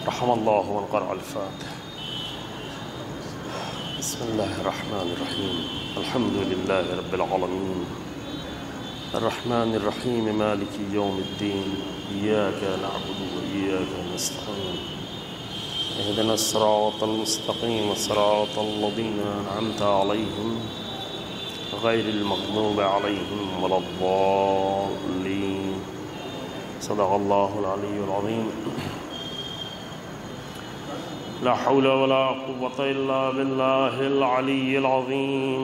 رحم الله من قرأ الفاتحة. بسم الله الرحمن الرحيم. الحمد لله رب العالمين الرحمن الرحيم مالك يوم الدين إياك نعبد وإياك نستعين اهدنا الصراط المستقيم صراط الذين أنعمت عليهم غير المغضوب عليهم ولا الضالين. صدق الله العلي العظيم. لا حول ولا قوة إلا بالله العلي العظيم.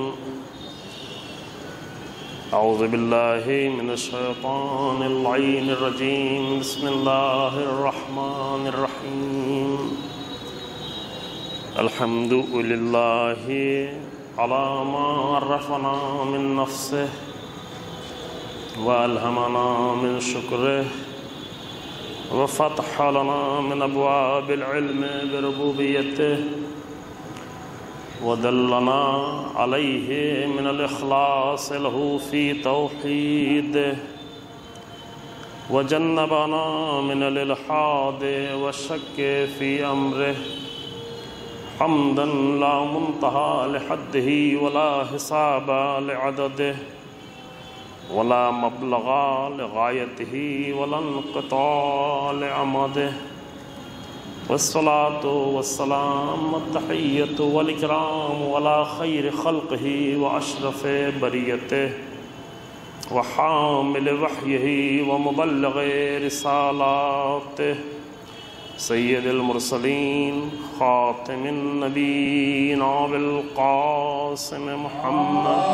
أعوذ بالله من الشيطان اللعين الرجيم. بسم الله الرحمن الرحيم. الحمد لله على ما عرفنا من نفسه وألهمنا من شكره وفتح لنا من أبواب العلم بربوبيته ودلنا عليه من الإخلاص له في توحيده وجنبنا من الإلحاد والشك في أمره حمدا لا منتهى لحده ولا حساب لعدده ولا مبلغ لغايته ولا انقطاع لعمده والصلاة والسلام والتحية والإكرام ولا خير خلقه وأشرف بريته وحامل وحيه ومبلغ رسالاته سيد المرسلين خاتم النبيين بالقاسم محمد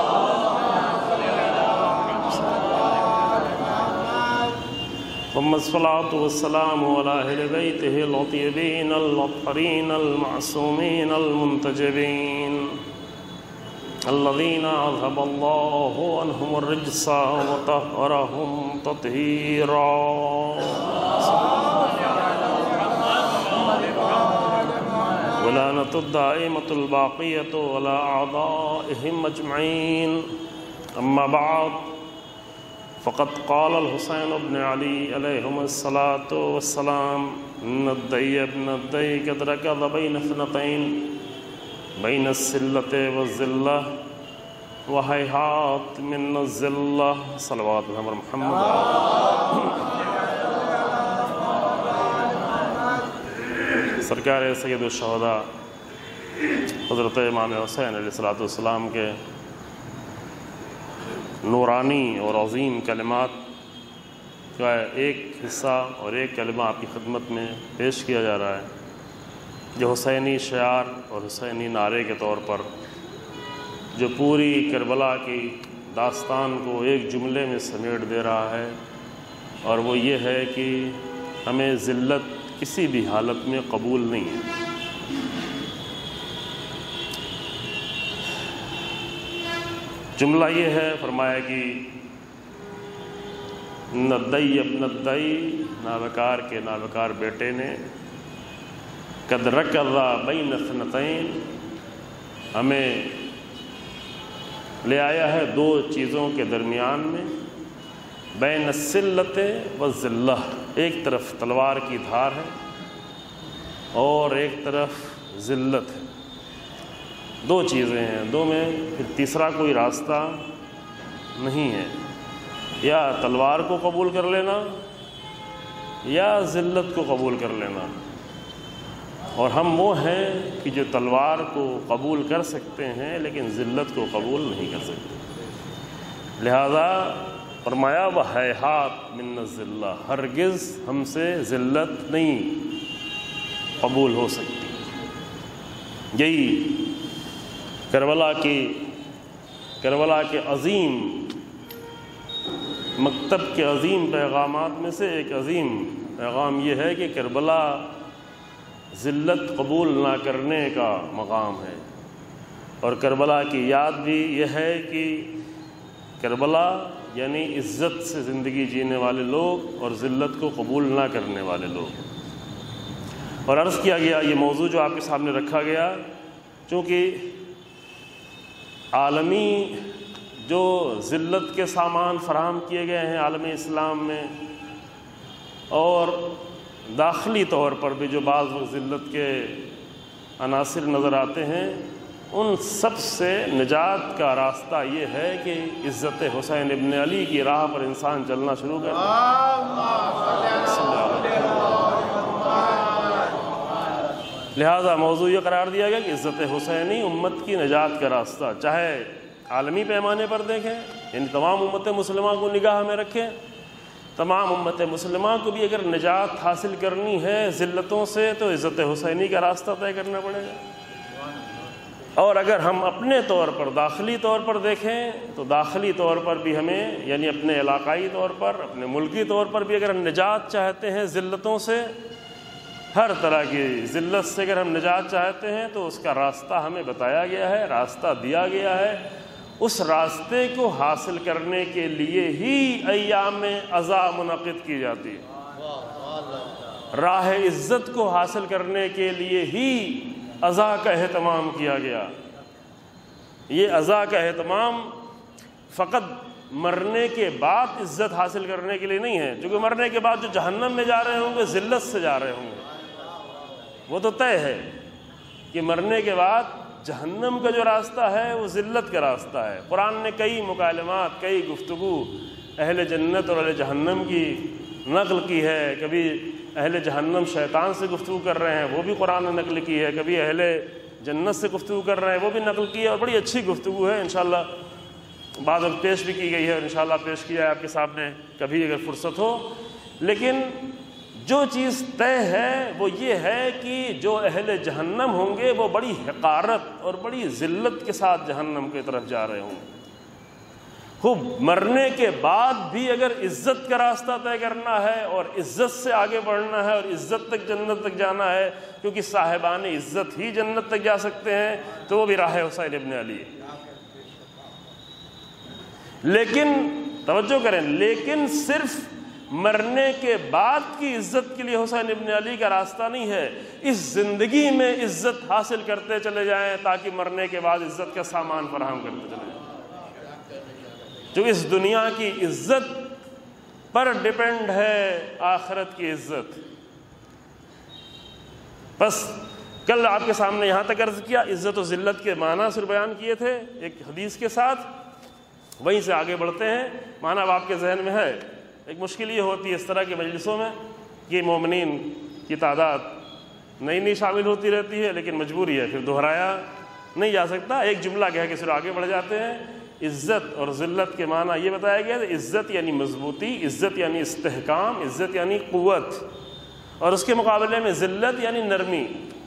ثم الصلاة والسلام على أهل بيته الطيبين الأطهرين المعصومين المنتجبين الذين أذهب الله عنهم الرجس وطهرهم تطهيرا. ولعنة الدائمة الباقية على أعدائهم أجمعين. أما بعد فقد قال الحسين بن علي عليهما الصلاة والسلام إن الدي ابن الدي قد ركض بين اثنتين بين السلة والذلة وهيهات من الذلة. صلوات محمد. سرکار سید الشہداء حضرت امام حسین علیہ السلام کے نورانی اور عظیم کلمات کا ایک حصہ اور ایک کلمہ آپ کی خدمت میں پیش کیا جا رہا ہے جو حسینی شعار اور حسینی نعرے کے طور پر جو پوری کربلا کی داستان کو ایک جملے میں سمیٹ دے رہا ہے، اور وہ یہ ہے کہ ہمیں ذلت کسی بھی حالت میں قبول نہیں ہے۔ جملہ یہ ہے، فرمایا کہ ندئی ابن الدئی، نابکار کے نابکار بیٹے نے قد رکض بین اثنتین، ہمیں لے آیا ہے دو چیزوں کے درمیان میں، بین السلۃ والذلہ، ایک طرف تلوار کی دھار ہے اور ایک طرف ذلت ہے، دو چیزیں ہیں، دو میں پھر تیسرا کوئی راستہ نہیں ہے، یا تلوار کو قبول کر لینا یا ذلت کو قبول کر لینا، اور ہم وہ ہیں کہ جو تلوار کو قبول کر سکتے ہیں لیکن ذلت کو قبول نہیں کر سکتے، لہذا فرمایا وَهَيْحَاتْ مِنَ الذِّلَّةِ، ہرگز ہم سے ذلت نہیں قبول ہو سکتی۔ یہی کربلا کے عظیم مکتب کے عظیم پیغامات میں سے ایک عظیم پیغام یہ ہے کہ کربلا ذلت قبول نہ کرنے کا مقام ہے، اور کربلا کی یاد بھی یہ ہے کہ کربلا یعنی عزت سے زندگی جینے والے لوگ اور ذلت کو قبول نہ کرنے والے لوگ۔ اور عرض کیا گیا یہ موضوع جو آپ کے سامنے رکھا گیا، چونکہ عالمی جو ذلت کے سامان فراہم کیے گئے ہیں عالمی اسلام میں، اور داخلی طور پر بھی جو بعض ذلت کے عناصر نظر آتے ہیں، ان سب سے نجات کا راستہ یہ ہے کہ عزت حسین ابن علی کی راہ پر انسان چلنا شروع کر دے۔ لہذا موضوع یہ قرار دیا گیا کہ عزت حسینی امت کی نجات کا راستہ، چاہے عالمی پیمانے پر دیکھیں، یعنی تمام امت مسلمہ کو نگاہ میں رکھیں، تمام امت مسلمہ کو بھی اگر نجات حاصل کرنی ہے ذلتوں سے تو عزت حسینی کا راستہ طے کرنا پڑے گا۔ اور اگر ہم اپنے طور پر داخلی طور پر دیکھیں تو داخلی طور پر بھی ہمیں، یعنی اپنے علاقائی طور پر، اپنے ملکی طور پر بھی اگر ہم نجات چاہتے ہیں ذلتوں سے، ہر طرح کی ذلت سے اگر ہم نجات چاہتے ہیں تو اس کا راستہ ہمیں بتایا گیا ہے، راستہ دیا گیا ہے۔ اس راستے کو حاصل کرنے کے لیے ہی ایام عزا منعقد کی جاتی ہے، راہ عزت کو حاصل کرنے کے لیے ہی عزا کا اہتمام کیا گیا۔ یہ عزا کا اہتمام فقط مرنے کے بعد عزت حاصل کرنے کے لیے نہیں ہے، چونکہ مرنے کے بعد جو جہنم میں جا رہے ہوں گے ذلت سے جا رہے ہوں گے، وہ تو طے ہے کہ مرنے کے بعد جہنم کا جو راستہ ہے وہ ذلت کا راستہ ہے۔ قرآن نے کئی مکالمات، کئی گفتگو اہل جنت اور اہل جہنم کی نقل کی ہے۔ کبھی اہل جہنم شیطان سے گفتگو کر رہے ہیں، وہ بھی قرآن نے نقل کی ہے، کبھی اہل جنت سے گفتگو کر رہے ہیں، وہ بھی نقل کی ہے، اور بڑی اچھی گفتگو ہے، انشاءاللہ بعد وقت پیش بھی کی گئی ہے، اور انشاءاللہ پیش کیا ہے آپ کے سامنے کبھی اگر فرصت ہو۔ لیکن جو چیز طے ہے وہ یہ ہے کہ جو اہل جہنم ہوں گے وہ بڑی حقارت اور بڑی ذلت کے ساتھ جہنم کی طرف جا رہے ہوں گے۔ خوب مرنے کے بعد بھی اگر عزت کا راستہ طے کرنا ہے اور عزت سے آگے بڑھنا ہے اور عزت تک جنت تک جانا ہے، کیونکہ صاحبان عزت ہی جنت تک جا سکتے ہیں، تو وہ بھی راہ حسین ابن علی ہے۔ لیکن توجہ کریں، لیکن صرف مرنے کے بعد کی عزت کے لیے حسین ابن علی کا راستہ نہیں ہے، اس زندگی میں عزت حاصل کرتے چلے جائیں تاکہ مرنے کے بعد عزت کا سامان فراہم کرتے چلے جائیں، جو اس دنیا کی عزت پر ڈیپینڈ ہے آخرت کی عزت۔ بس کل آپ کے سامنے یہاں تک عرض کیا، عزت و ذلت کے معنی صرف بیان کیے تھے ایک حدیث کے ساتھ، وہیں سے آگے بڑھتے ہیں۔ معنی اب آپ کے ذہن میں ہے۔ ایک مشکل یہ ہوتی ہے اس طرح کے مجلسوں میں کہ مومنین کی تعداد نئی شامل ہوتی رہتی ہے، لیکن مجبوری ہے، پھر دہرایا نہیں جا سکتا، ایک جملہ کہہ کے پھر آگے بڑھ جاتے ہیں۔ عزت اور ذلت کے معنی یہ بتایا گیا ہے، عزت یعنی مضبوطی، عزت یعنی استحکام، عزت یعنی قوت، اور اس کے مقابلے میں ذلت یعنی نرمی۔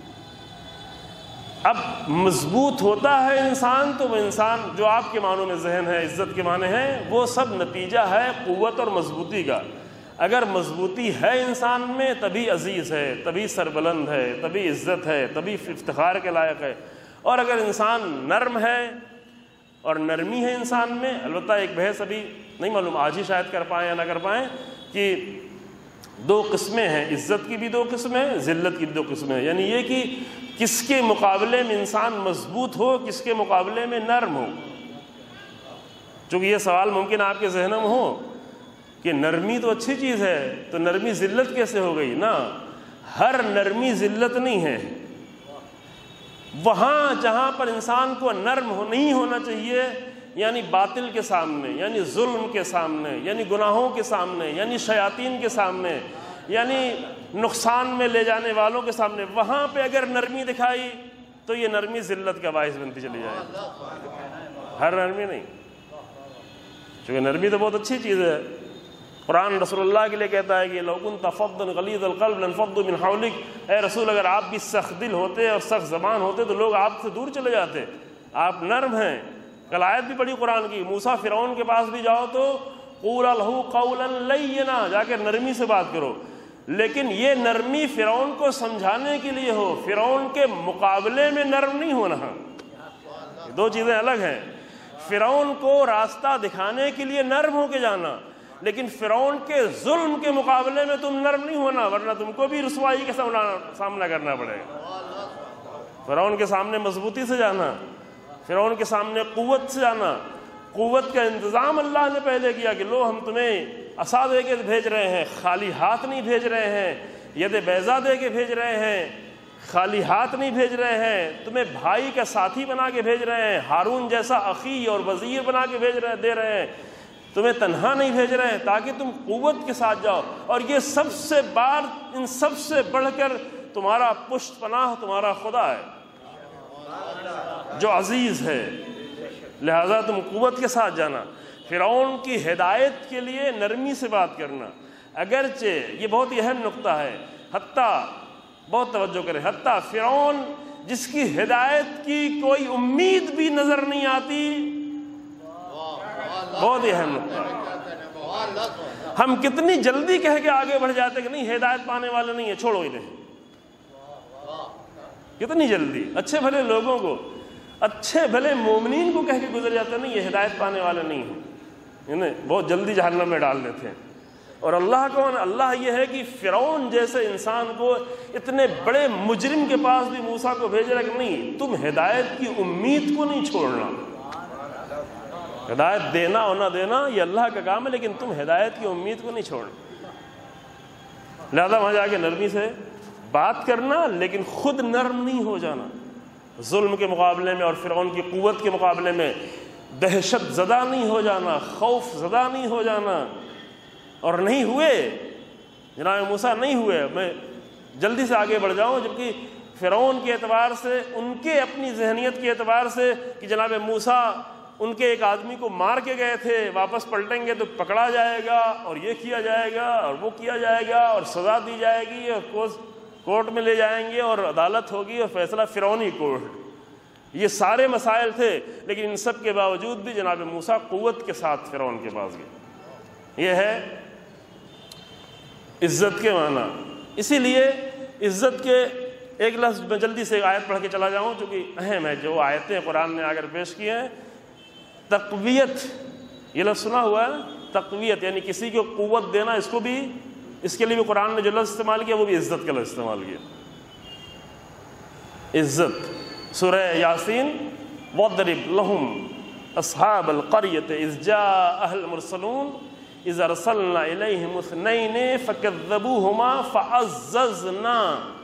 اب مضبوط ہوتا ہے انسان تو وہ انسان جو آپ کے معنوں میں ذہن ہے عزت کے معنی ہیں، وہ سب نتیجہ ہے قوت اور مضبوطی کا۔ اگر مضبوطی ہے انسان میں تبھی عزیز ہے، تبھی سربلند ہے، تبھی عزت ہے، تبھی افتخار کے لائق ہے۔ اور اگر انسان نرم ہے اور نرمی ہے انسان میں، البتہ ایک بحث ابھی نہیں معلوم آج ہی شاید کر پائیں یا نہ کر پائیں، کہ دو قسمیں ہیں، عزت کی بھی دو قسمیں، ذلت کی بھی دو قسمیں، یعنی یہ کہ کس کے مقابلے میں انسان مضبوط ہو، کس کے مقابلے میں نرم ہو۔ چونکہ یہ سوال ممکن آپ کے ذہن میں ہو کہ نرمی تو اچھی چیز ہے، تو نرمی ذلت کیسے ہو گئی؟ نا، ہر نرمی ذلت نہیں ہے۔ وہاں جہاں پر انسان کو نرم نہیں ہونا چاہیے، یعنی باطل کے سامنے، یعنی ظلم کے سامنے، یعنی گناہوں کے سامنے، یعنی شیاطین کے سامنے، یعنی نقصان میں لے جانے والوں کے سامنے، وہاں پہ اگر نرمی دکھائی تو یہ نرمی ذلت کا باعث بنتی چلی جائے، ہر نرمی نہیں۔ چونکہ نرمی تو بہت اچھی چیز ہے، قرآن رسول اللہ کے لیے کہتا ہے کہ لو كنت فظا غلیظ القلب لانفضوا من حولك، اے رسول اگر آپ بھی سخت دل ہوتے اور سخت زبان ہوتے تو لوگ آپ سے دور چلے جاتے، آپ نرم ہیں۔ کل آیت بھی پڑھی قرآن کی، موسیٰ فرعون کے پاس بھی جاؤ تو قولا لہ قولا لینا، جا کے نرمی سے بات کرو، لیکن یہ نرمی فرعون کو سمجھانے کے لیے ہو، فرعون کے مقابلے میں نرم نہیں ہونا، دو چیزیں الگ ہیں۔ فرعون کو راستہ دکھانے کے لیے نرم ہو کے جانا، لیکن فرعون کے ظلم کے مقابلے میں تم نرم نہیں ہونا، ورنہ تم کو بھی رسوائی کا سامنا کرنا پڑے گا۔ فرعون کے سامنے مضبوطی سے جانا، فرعون کے سامنے قوت سے جانا۔ قوت کا انتظام اللہ نے پہلے کیا کہ لو ہم تمہیں عصا دے کے بھیج رہے ہیں، خالی ہاتھ نہیں بھیج رہے ہیں، ید بیضا دے کے بھیج رہے ہیں، خالی ہاتھ نہیں بھیج رہے ہیں، تمہیں بھائی کا ساتھی بنا کے بھیج رہے ہیں، ہارون جیسا اخی اور وزیر بنا کے دے رہے ہیں، تمہیں تنہا نہیں بھیج رہے ہیں تاکہ تم قوت کے ساتھ جاؤ۔ اور یہ سب سے بار، ان سب سے بڑھ کر تمہارا پشت پناہ تمہارا خدا ہے جو عزیز ہے، لہذا تم قوت کے ساتھ جانا۔ فرعون کی ہدایت کے لیے نرمی سے بات کرنا، اگرچہ یہ بہت ہی اہم نقطہ ہے، حتیٰ بہت توجہ کریں، حتیٰ فرعون جس کی ہدایت کی کوئی امید بھی نظر نہیں آتی، بہت ہی اہم نقطہ ہے۔ ہم کتنی جلدی کہہ کے آگے بڑھ جاتے کہ نہیں ہدایت پانے والے نہیں ہے، چھوڑو انہیں، کتنی جلدی اچھے بھلے لوگوں کو، اچھے بھلے مومنین کو کہہ کے گزر جاتے نہیں یہ ہدایت پانے والے نہیں ہیں، انہیں بہت جلدی جہنم میں ڈال دیتے ہیں۔ اور اللہ کون؟ اللہ یہ ہے کہ فرعون جیسے انسان کو، اتنے بڑے مجرم کے پاس بھی موسیٰ کو بھیج رہا کہ نہیں تم ہدایت کی امید کو نہیں چھوڑنا، ہدایت دینا اور نہ دینا یہ اللہ کا کام ہے، لیکن تم ہدایت کی امید کو نہیں چھوڑنا۔ لہذا وہاں جا کے نرمی سے بات کرنا، لیکن خود نرم نہیں ہو جانا، ظلم کے مقابلے میں اور فرعون کی قوت کے مقابلے میں دہشت زدہ نہیں ہو جانا، خوف زدہ نہیں ہو جانا۔ اور نہیں ہوئے جناب موسیٰ، نہیں ہوئے، میں جلدی سے آگے بڑھ جاؤں، جبکہ فرعون کے اعتبار سے، ان کے اپنی ذہنیت کے اعتبار سے کہ جناب موسیٰ ان کے ایک آدمی کو مار کے گئے تھے، واپس پلٹیں گے تو پکڑا جائے گا اور یہ کیا جائے گا اور وہ کیا جائے گا اور سزا دی جائے گی اور کورٹ میں لے جائیں گے اور عدالت ہوگی اور فیصلہ فرعونی کورٹ، یہ سارے مسائل تھے، لیکن ان سب کے باوجود بھی جناب موسیٰ قوت کے ساتھ فرعون کے پاس گئے۔ یہ ہے عزت کے معنی۔ اسی لیے عزت کے ایک لفظ میں جلدی سے آیت پڑھ کے چلا جاؤں چونکہ اہم ہے، جو آیتیں قرآن نے اگر پیش کی ہیں۔ تقویت، یہ لفظ سنا ہوا ہے، تقویت یعنی کسی کو قوت دینا، اس کو بھی، اس کے لیے بھی قرآن نے جو لفظ استعمال کیا وہ بھی عزت کا لفظ استعمال کیا، عزت۔ سورہ یاسین، وَاضْرِبْ لَهُمْ أَصْحَابَ الْقَرْيَةِ إِذْ جَاءَهَا الْمُرْسَلُونَ إِذْ أَرْسَلْنَا إِلَيْهِمُ اثْنَيْنِ فَكَذَّبُوهُمَا فَعَزَّزْنَا۔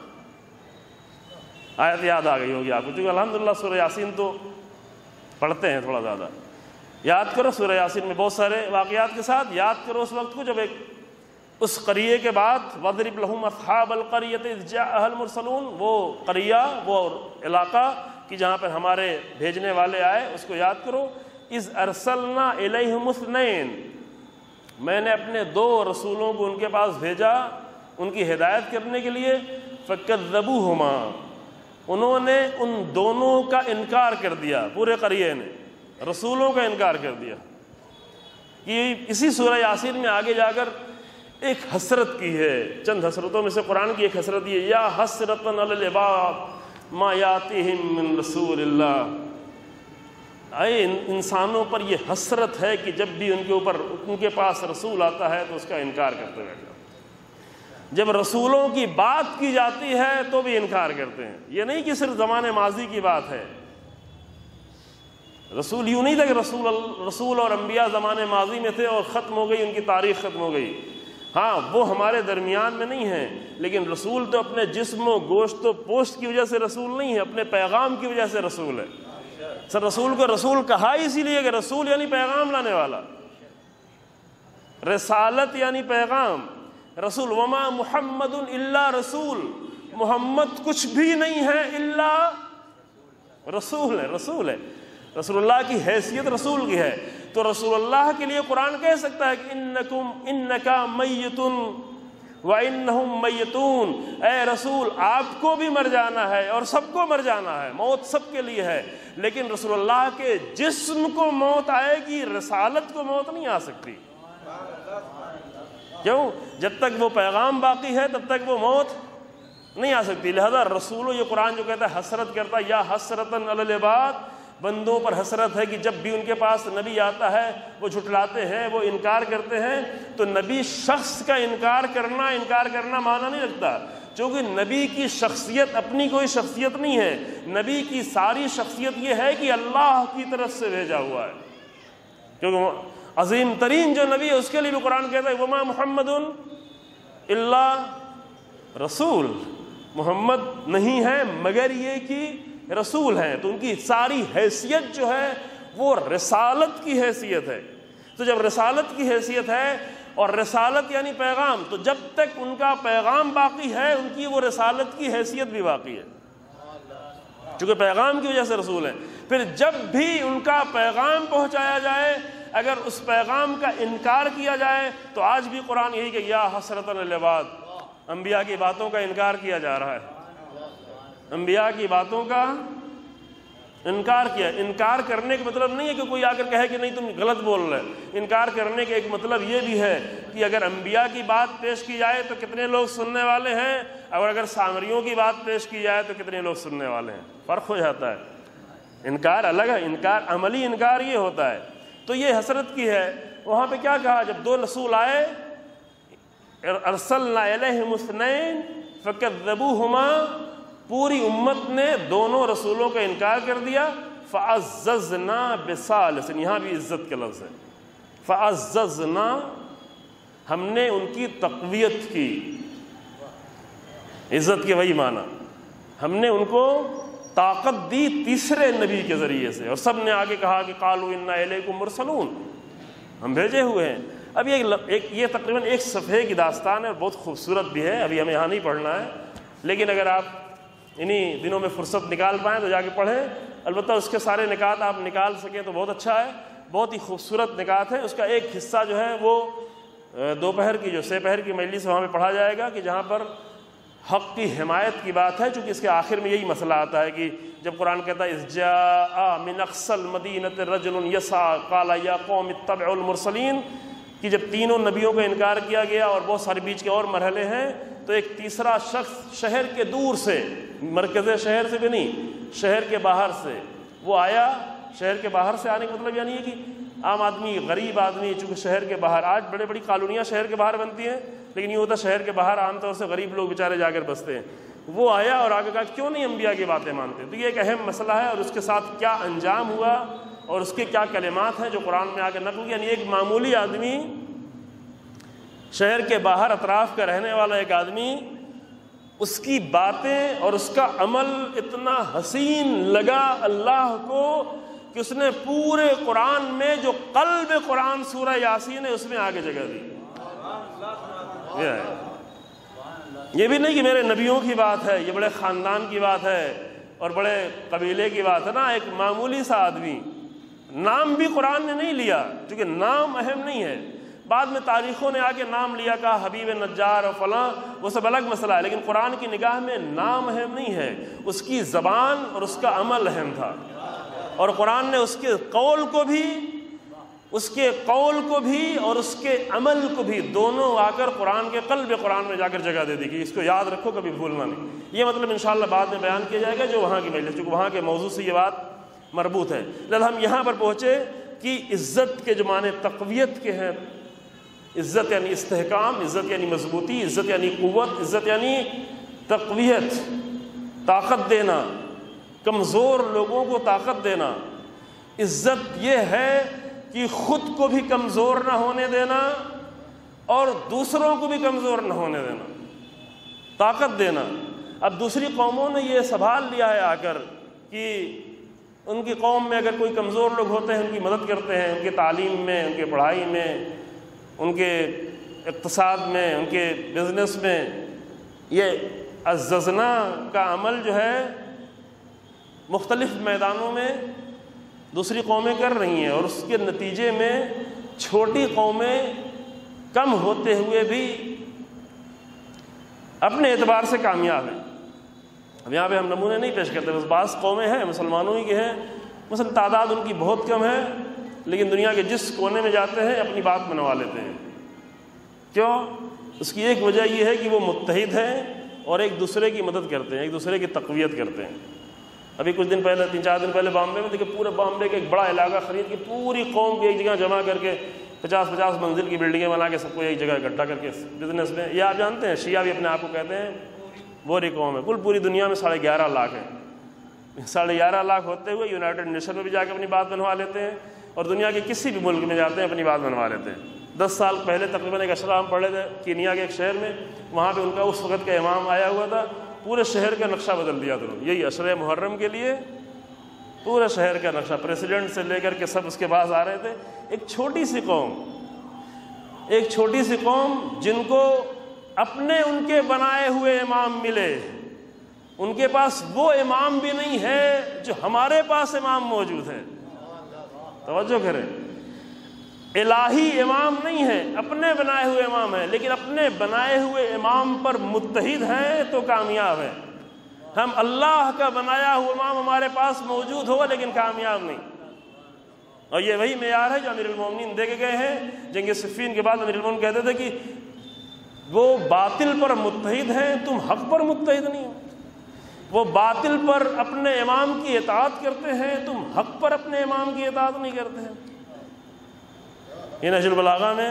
آیت یاد آ گئی ہوگی آپ کو، کیونکہ الحمدللہ سورہ یاسین تو پڑھتے ہیں تھوڑا زیادہ، یاد کرو سورہ یاسین میں بہت سارے واقعات کے ساتھ یاد کرو اس وقت کو جب ایک اس قریے کے بعد وَاضْرِبْ لَهُمْ أَصْحَابَ الْقَرْيَةِ إِذْ جَاءَهَا الْمُرْسَلُونَ، وہ قریہ، وہ علاقہ کہ جہاں پر ہمارے بھیجنے والے آئے، اس کو یاد کرو۔ إِذْ أَرْسَلْنَا إِلَيْهِمُ اثْنَيْنِ، میں نے اپنے دو رسولوں کو ان کے پاس بھیجا ان کی ہدایت کرنے کے لیے، فَكَذَّبُوهُمَا، انہوں نے ان دونوں کا انکار کر دیا، پورے قریے نے رسولوں کا انکار کر دیا۔ یہ اسی سورہ یاسین میں آگے جا کر ایک حسرت کی ہے، چند حسرتوں میں سے قرآن کی ایک حسرت یہ، یا حسرتن علی العباد ما یاتیہم من رسول اللہ، اے انسانوں پر یہ حسرت ہے کہ جب بھی ان کے پاس رسول آتا ہے تو اس کا انکار کرتے بیٹھ جاتے، جب رسولوں کی بات کی جاتی ہے تو بھی انکار کرتے ہیں۔ یہ نہیں کہ صرف زمانے ماضی کی بات ہے، رسول یوں نہیں تھا کہ رسول اور انبیاء زمانے ماضی میں تھے اور ختم ہو گئی، ان کی تاریخ ختم ہو گئی، ہاں وہ ہمارے درمیان میں نہیں ہیں، لیکن رسول تو اپنے جسم و گوشت و پوشت کی وجہ سے رسول نہیں ہے، اپنے پیغام کی وجہ سے رسول ہے۔ سر رسول کو رسول کہا اسی لیے کہ رسول یعنی پیغام لانے والا، رسالت یعنی پیغام، رسول، وما محمد الا رسول، محمد کچھ بھی نہیں ہے الا رسول ہے، رسول ہے، رسول اللہ کی حیثیت رسول کی ہے۔ تو رسول اللہ کے لیے قرآن کہہ سکتا ہے کہ انک میت وانہم میتون، اے رسول آپ کو بھی مر جانا ہے اور سب کو مر جانا ہے، موت سب کے لیے ہے، لیکن رسول اللہ کے جسم کو موت آئے گی، رسالت کو موت نہیں آ سکتی۔ کیوں؟ جب تک وہ پیغام باقی ہے تب تک وہ موت نہیں آ سکتی۔ لہذا رسولوں، یہ قرآن جو کہتا ہے حسرت کرتا ہے، یا حسرتن علی العباد، بندوں پر حسرت ہے کہ جب بھی ان کے پاس نبی آتا ہے وہ جھٹلاتے ہیں، وہ انکار کرتے ہیں۔ تو نبی شخص کا انکار کرنا معنی نہیں رکھتا، چونکہ نبی کی شخصیت اپنی کوئی شخصیت نہیں ہے، نبی کی ساری شخصیت یہ ہے کہ اللہ کی طرف سے بھیجا ہوا ہے، کیونکہ عظیم ترین جو نبی ہے اس کے لیے بھی قرآن کہتا ہے وما محمد الا رسول محمد نہیں ہے مگر یہ کہ رسول ہیں، تو ان کی ساری حیثیت جو ہے وہ رسالت کی حیثیت ہے۔ تو جب رسالت کی حیثیت ہے، اور رسالت یعنی پیغام، تو جب تک ان کا پیغام باقی ہے ان کی وہ رسالت کی حیثیت بھی باقی ہے، چونکہ پیغام کی وجہ سے رسول ہیں۔ پھر جب بھی ان کا پیغام پہنچایا جائے، اگر اس پیغام کا انکار کیا جائے، تو آج بھی قرآن یہی کہ یا حسرۃ للعباد، انبیاء کی باتوں کا انکار کیا جا رہا ہے، انبیاء کی باتوں کا انکار کیا۔ انکار کرنے کا مطلب نہیں ہے کہ کوئی آ کر کہے کہ نہیں تم غلط بول رہے، انکار کرنے کا ایک مطلب یہ بھی ہے کہ اگر انبیاء کی بات پیش کی جائے تو کتنے لوگ سننے والے ہیں، اور اگر سامریوں کی بات پیش کی جائے تو کتنے لوگ سننے والے ہیں، فرق ہو جاتا ہے۔ انکار الگ ہے، انکار عملی انکار یہ ہوتا ہے۔ تو یہ حسرت کی ہے۔ وہاں پہ کیا کہا؟ جب دو رسول آئے، ارسلنا الیہم اثنین فکذبوہما، پوری امت نے دونوں رسولوں کا انکار کر دیا۔ فعززنا بثالث، یہاں بھی عزت کا لفظ ہے، فعززنا، ہم نے ان کی تقویت کی، عزت کے وہی معنی، ہم نے ان کو طاقت دی تیسرے نبی کے ذریعے سے، اور سب نے آگے کہا کہ قالوا انا الیکم مرسلون، ہم بھیجے ہوئے ہیں۔ اب یہ تقریباً ایک صفحے کی داستان ہے، بہت خوبصورت بھی ہے، ابھی ہمیں یہاں نہیں پڑھنا ہے، لیکن اگر آپ انہی دنوں میں فرصت نکال پائیں تو جا کے پڑھیں۔ البتہ اس کے سارے نکات آپ نکال سکیں تو بہت اچھا ہے، بہت ہی خوبصورت نکات ہیں۔ اس کا ایک حصہ جو ہے وہ دوپہر کی جو سپہر کی مجلس ہے وہاں پہ پڑھا جائے گا، کہ جہاں پر حق کی حمایت کی بات ہے، چونکہ اس کے آخر میں یہی مسئلہ آتا ہے کہ جب قرآن کہتا ہے اذ جاء من اقصى المدینۃ رجل یسعى قال یا قوم اتبعوا المرسلین، کہ جب تینوں نبیوں کا انکار کیا گیا اور بہت سارے بیچ کے اور مرحلے ہیں، تو ایک تیسرا شخص شہر کے دور سے، مرکز شہر سے بھی نہیں، شہر کے باہر سے وہ آیا۔ شہر کے باہر سے آنے کا مطلب یعنی ہے کہ عام آدمی، غریب آدمی، چونکہ شہر کے باہر، آج بڑے بڑی کالونیاں شہر کے باہر بنتی ہیں، لیکن یہ ہوتا شہر کے باہر عام طور سے غریب لوگ بیچارے جا کر بستے ہیں۔ وہ آیا اور آگے کہا کیوں نہیں انبیاء کی باتیں مانتے؟ تو یہ ایک اہم مسئلہ ہے، اور اس کے ساتھ کیا انجام ہوا اور اس کے کیا کلمات ہیں جو قرآن میں آگے نقل کیا۔ یعنی ایک معمولی آدمی، شہر کے باہر اطراف کا رہنے والا ایک آدمی، اس کی باتیں اور اس کا عمل اتنا حسین لگا اللہ کو کہ اس نے پورے قرآن میں جو قلب قرآن سورہ یاسین ہے اس میں آگے جگہ دی۔ یہ بھی نہیں کہ میرے نبیوں کی بات ہے، یہ بڑے خاندان کی بات ہے اور بڑے قبیلے کی بات ہے نا، ایک معمولی سا آدمی، نام بھی قرآن نے نہیں لیا کیونکہ نام اہم نہیں ہے۔ بعد میں تاریخوں نے آ کے نام لیا، کہا حبیب نجار اور فلاں، وہ سب الگ مسئلہ ہے، لیکن قرآن کی نگاہ میں نام اہم نہیں ہے، اس کی زبان اور اس کا عمل اہم تھا۔ اور قرآن نے اس کے قول کو بھی اور اس کے عمل کو بھی دونوں آ کر قرآن کے قلب قرآن میں جا کر جگہ دے دی کہ اس کو یاد رکھو، کبھی بھولنا نہیں۔ یہ مطلب انشاءاللہ بعد میں بیان کیا جائے گا جو وہاں کی مجلس، کیونکہ وہاں کے موضوع سے یہ بات مربوط ہے۔ لہذا ہم یہاں پر پہنچے کہ عزت کے جو معنی تقویت کے ہیں، عزت یعنی استحکام، عزت یعنی مضبوطی، عزت یعنی قوت، عزت یعنی تقویت، طاقت دینا، کمزور لوگوں کو طاقت دینا۔ عزت یہ ہے کہ خود کو بھی کمزور نہ ہونے دینا اور دوسروں کو بھی کمزور نہ ہونے دینا، طاقت دینا۔ اب دوسری قوموں نے یہ سنبھال لیا ہے آ کر کہ ان کی قوم میں اگر کوئی کمزور لوگ ہوتے ہیں ان کی مدد کرتے ہیں، ان کے تعلیم میں، ان کے پڑھائی میں، ان کے اقتصاد میں، ان کے بزنس میں۔ یہ عززنا کا عمل جو ہے مختلف میدانوں میں دوسری قومیں کر رہی ہیں، اور اس کے نتیجے میں چھوٹی قومیں کم ہوتے ہوئے بھی اپنے اعتبار سے کامیاب ہیں۔ اب یہاں پہ ہم نمونے نہیں پیش کرتے، بس بعض قومیں ہیں مسلمانوں ہی کے ہیں، مثلا تعداد ان کی بہت کم ہے، لیکن دنیا کے جس کونے میں جاتے ہیں اپنی بات منوا لیتے ہیں۔ کیوں؟ اس کی ایک وجہ یہ ہے کہ وہ متحد ہیں اور ایک دوسرے کی مدد کرتے ہیں، ایک دوسرے کی تقویت کرتے ہیں۔ ابھی کچھ دن پہلے، 3-4 دن پہلے بامبے میں دیکھیں، پورے بامبے کا ایک بڑا علاقہ خرید کے پوری قوم کی ایک جگہ جمع کر کے 50-50 منزل کی بلڈنگیں بنا کے سب کو ایک جگہ اکٹھا کر کے بزنس میں۔ یہ آپ جانتے ہیں شیعہ بھی اپنے آپ کو کہتے ہیں بوری قوم ہے، کل پوری دنیا میں 11.5 لاکھ ہیں۔ 11.5 لاکھ ہوتے ہوئے یونائٹڈ نیشن میں بھی جا کے اپنی بات بنوا لیتے ہیں، اور دنیا کے کسی بھی ملک میں جاتے ہیں اپنی بات بنوا لیتے ہیں۔ 10 سال پہلے تقریباً ایک اشرا ہم پڑھے تھے کینیا کے ایک شہر میں، وہاں پہ ان کا اس وقت کا امام آیا ہوا تھا، پورے شہر کا نقشہ بدل دیا تھا یہی عشرہ محرم کے لیے، پورے شہر کا نقشہ، پریسیڈنٹ سے لے کر کے سب اس کے پاس آ رہے تھے۔ ایک چھوٹی سی قوم جن کو اپنے ان کے بنائے ہوئے امام ملے، ان کے پاس وہ امام بھی نہیں ہے جو ہمارے پاس امام موجود ہے۔ توجہ کریں، الہی امام نہیں ہے، اپنے بنائے ہوئے امام ہیں، لیکن اپنے بنائے ہوئے امام پر متحد ہیں تو کامیاب ہیں۔ ہم اللہ کا بنایا ہوا امام ہمارے پاس موجود ہو لیکن کامیاب نہیں، اور یہ وہی معیار ہے جو امیر المومنین دے کے گئے ہیں۔ جنگ صفین کے بعد امیر المومنین کہتے تھے کہ وہ باطل پر متحد ہیں، تم حق پر متحد نہیں ہو۔ وہ باطل پر اپنے امام کی اطاعت کرتے ہیں، تم حق پر اپنے امام کی اطاعت نہیں کرتے ہیں۔ یہ نہج البلاغہ میں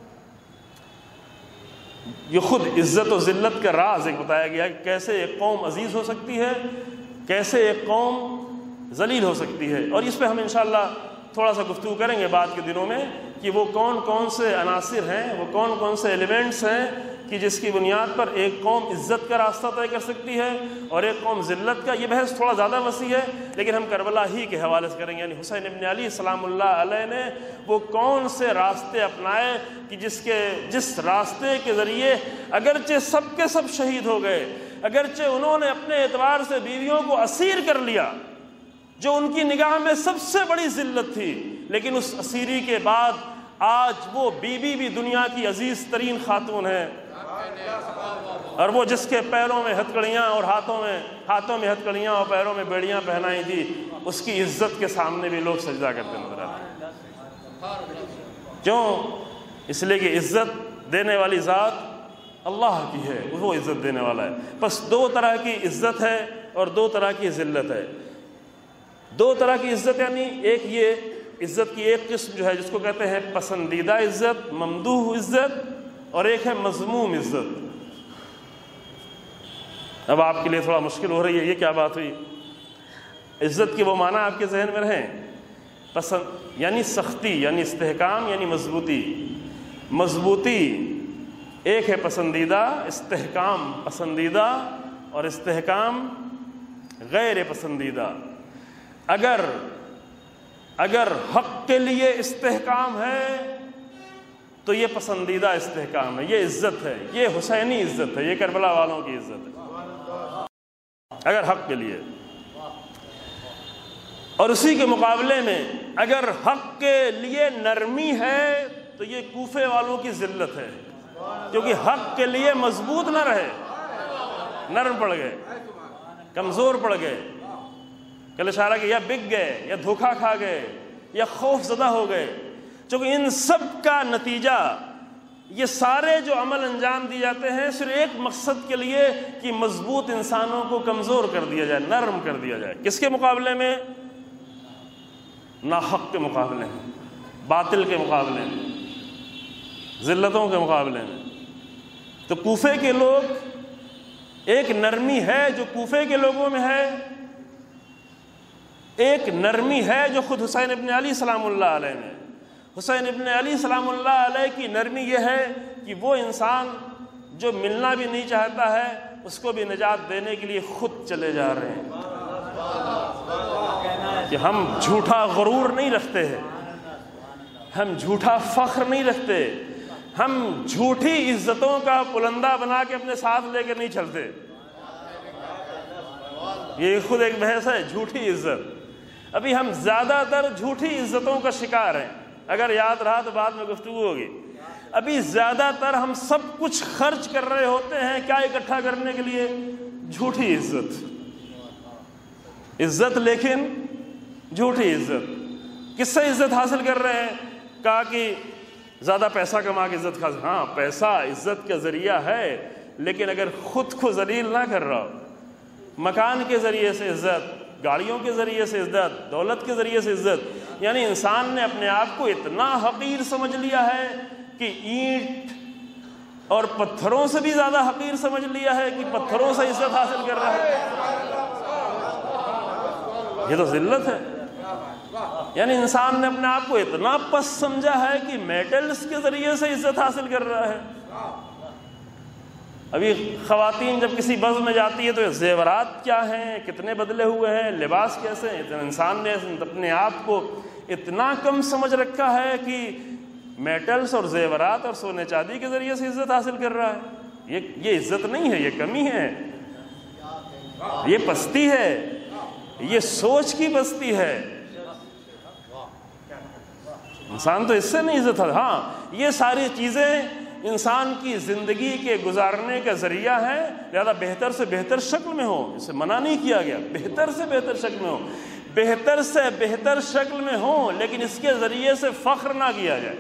یہ خود عزت و ذلت کا راز ایک بتایا گیا کہ کیسے ایک قوم عزیز ہو سکتی ہے، کیسے ایک قوم ذلیل ہو سکتی ہے، اور اس پہ ہم انشاءاللہ تھوڑا سا گفتگو کریں گے بعد کے دنوں میں کہ وہ کون کون سے عناصر ہیں، وہ کون کون سے ایلیمنٹس ہیں کہ جس کی بنیاد پر ایک قوم عزت کا راستہ طے کر سکتی ہے اور ایک قوم ذلت کا۔ یہ بحث تھوڑا زیادہ وسیع ہے، لیکن ہم کربلا ہی کے حوالے سے کریں گے، یعنی حسین ابن علی سلام اللہ علیہ نے وہ کون سے راستے اپنائے کہ جس راستے کے ذریعے اگرچہ سب کے سب شہید ہو گئے، اگرچہ انہوں نے اپنے اعتبار سے بیویوں کو اسیر کر لیا جو ان کی نگاہ میں سب سے بڑی ذلت تھی، لیکن اس اسیری کے بعد آج وہ بیوی بھی دنیا کی عزیز ترین خاتون ہے، اور وہ جس کے پیروں میں ہتھکڑیاں اور ہاتھوں میں ہتھکڑیاں اور پیروں میں بیڑیاں پہنائی تھی، اس کی عزت کے سامنے بھی لوگ سجدہ کرتے نظر آتے ہیں۔ کیوں؟ اس لیے کہ عزت دینے والی ذات اللہ کی ہے، وہ عزت دینے والا ہے۔ بس دو طرح کی عزت ہے اور دو طرح کی ذلت ہے۔ دو طرح کی عزت یعنی ایک یہ عزت کی ایک قسم جو ہے جس کو کہتے ہیں پسندیدہ عزت، ممدوح عزت، اور ایک ہے مذموم عزت۔ اب آپ کے لیے تھوڑا مشکل ہو رہی ہے، یہ کیا بات ہوئی؟ عزت کے وہ معنی آپ کے ذہن میں رہیں، پسند یعنی سختی، یعنی استحکام، یعنی مضبوطی۔ مضبوطی ایک ہے پسندیدہ، استحکام پسندیدہ، اور استحکام غیر پسندیدہ۔ اگر حق کے لیے استحکام ہے تو یہ پسندیدہ استحکام ہے، یہ عزت ہے، یہ حسینی عزت ہے، یہ کربلا والوں کی عزت ہے اگر حق کے لیے۔ اور اسی کے مقابلے میں اگر حق کے لیے نرمی ہے تو یہ کوفے والوں کی ذلت ہے، کیونکہ حق کے لیے مضبوط نہ رہے، نرم پڑ گئے، کمزور پڑ گئے، کل اشارہ کہ یا بک گئے، یا دھوکہ کھا گئے، یا خوف زدہ ہو گئے۔ چونکہ ان سب کا نتیجہ یہ سارے جو عمل انجام دیے جاتے ہیں صرف ایک مقصد کے لیے کہ مضبوط انسانوں کو کمزور کر دیا جائے، نرم کر دیا جائے۔ کس کے مقابلے میں؟ ناحق کے مقابلے میں، باطل کے مقابلے میں، ذلتوں کے مقابلے میں۔ تو کوفے کے لوگ، ایک نرمی ہے جو کوفے کے لوگوں میں ہے، ایک نرمی ہے جو خود حسین ابن علی سلام اللہ علیہ میں۔ حسین ابن علی سلام اللہ علیہ کی نرمی یہ ہے کہ وہ انسان جو ملنا بھی نہیں چاہتا ہے اس کو بھی نجات دینے کے لیے خود چلے جا رہے ہیں، کہ ہم جھوٹا غرور نہیں رکھتے ہیں، ہم جھوٹا فخر نہیں رکھتے، ہم جھوٹی عزتوں کا پلندہ بنا کے اپنے ساتھ لے کے نہیں چلتے۔ یہ خود ایک بحث ہے، جھوٹی عزت۔ ابھی ہم زیادہ تر جھوٹی عزتوں کا شکار ہیں، اگر یاد رہا تو بعد میں گفتگو ہوگی۔ ابھی زیادہ تر ہم سب کچھ خرچ کر رہے ہوتے ہیں کیا اکٹھا کرنے کے لیے؟ جھوٹی عزت۔ عزت لیکن جھوٹی عزت۔ کس سے عزت حاصل کر رہے ہیں؟ کہا کہ زیادہ پیسہ کما کے عزت حاصل۔ ہاں، پیسہ عزت کا ذریعہ ہے، لیکن اگر خود کو ذلیل نہ کر رہا ہو، مکان کے ذریعے سے عزت، گاڑیوں کے ذریعے سے عزت، دولت کے ذریعے سے عزت، یعنی انسان نے اپنے آپ کو اتنا حقیر سمجھ لیا ہے کہ اینٹ اور پتھروں سے بھی زیادہ حقیر سمجھ لیا ہے کہ پتھروں سے عزت حاصل کر رہا ہے۔ یہ تو ذلت ہے۔ یعنی انسان نے اپنے آپ کو اتنا پست سمجھا ہے کہ میٹلز کے ذریعے سے عزت حاصل کر رہا ہے۔ ابھی خواتین جب کسی بزم میں جاتی ہے تو زیورات کیا ہیں، کتنے بدلے ہوئے ہیں، لباس کیسے ہیں، انسان نے اپنے آپ کو اتنا کم سمجھ رکھا ہے کہ میٹلز اور زیورات اور سونے چاندی کے ذریعے سے عزت حاصل کر رہا ہے۔ یہ عزت نہیں ہے، یہ کمی ہے، یہ پستی ہے، یہ سوچ کی پستی ہے۔ انسان تو اس سے نہیں عزت ہے۔ ہاں، یہ ساری چیزیں انسان کی زندگی کے گزارنے کا ذریعہ ہے، لہذا بہتر سے بہتر شکل میں ہو، اسے منع نہیں کیا گیا، بہتر سے بہتر شکل میں ہو، بہتر سے بہتر شکل میں ہو، لیکن اس کے ذریعے سے فخر نہ کیا جائے۔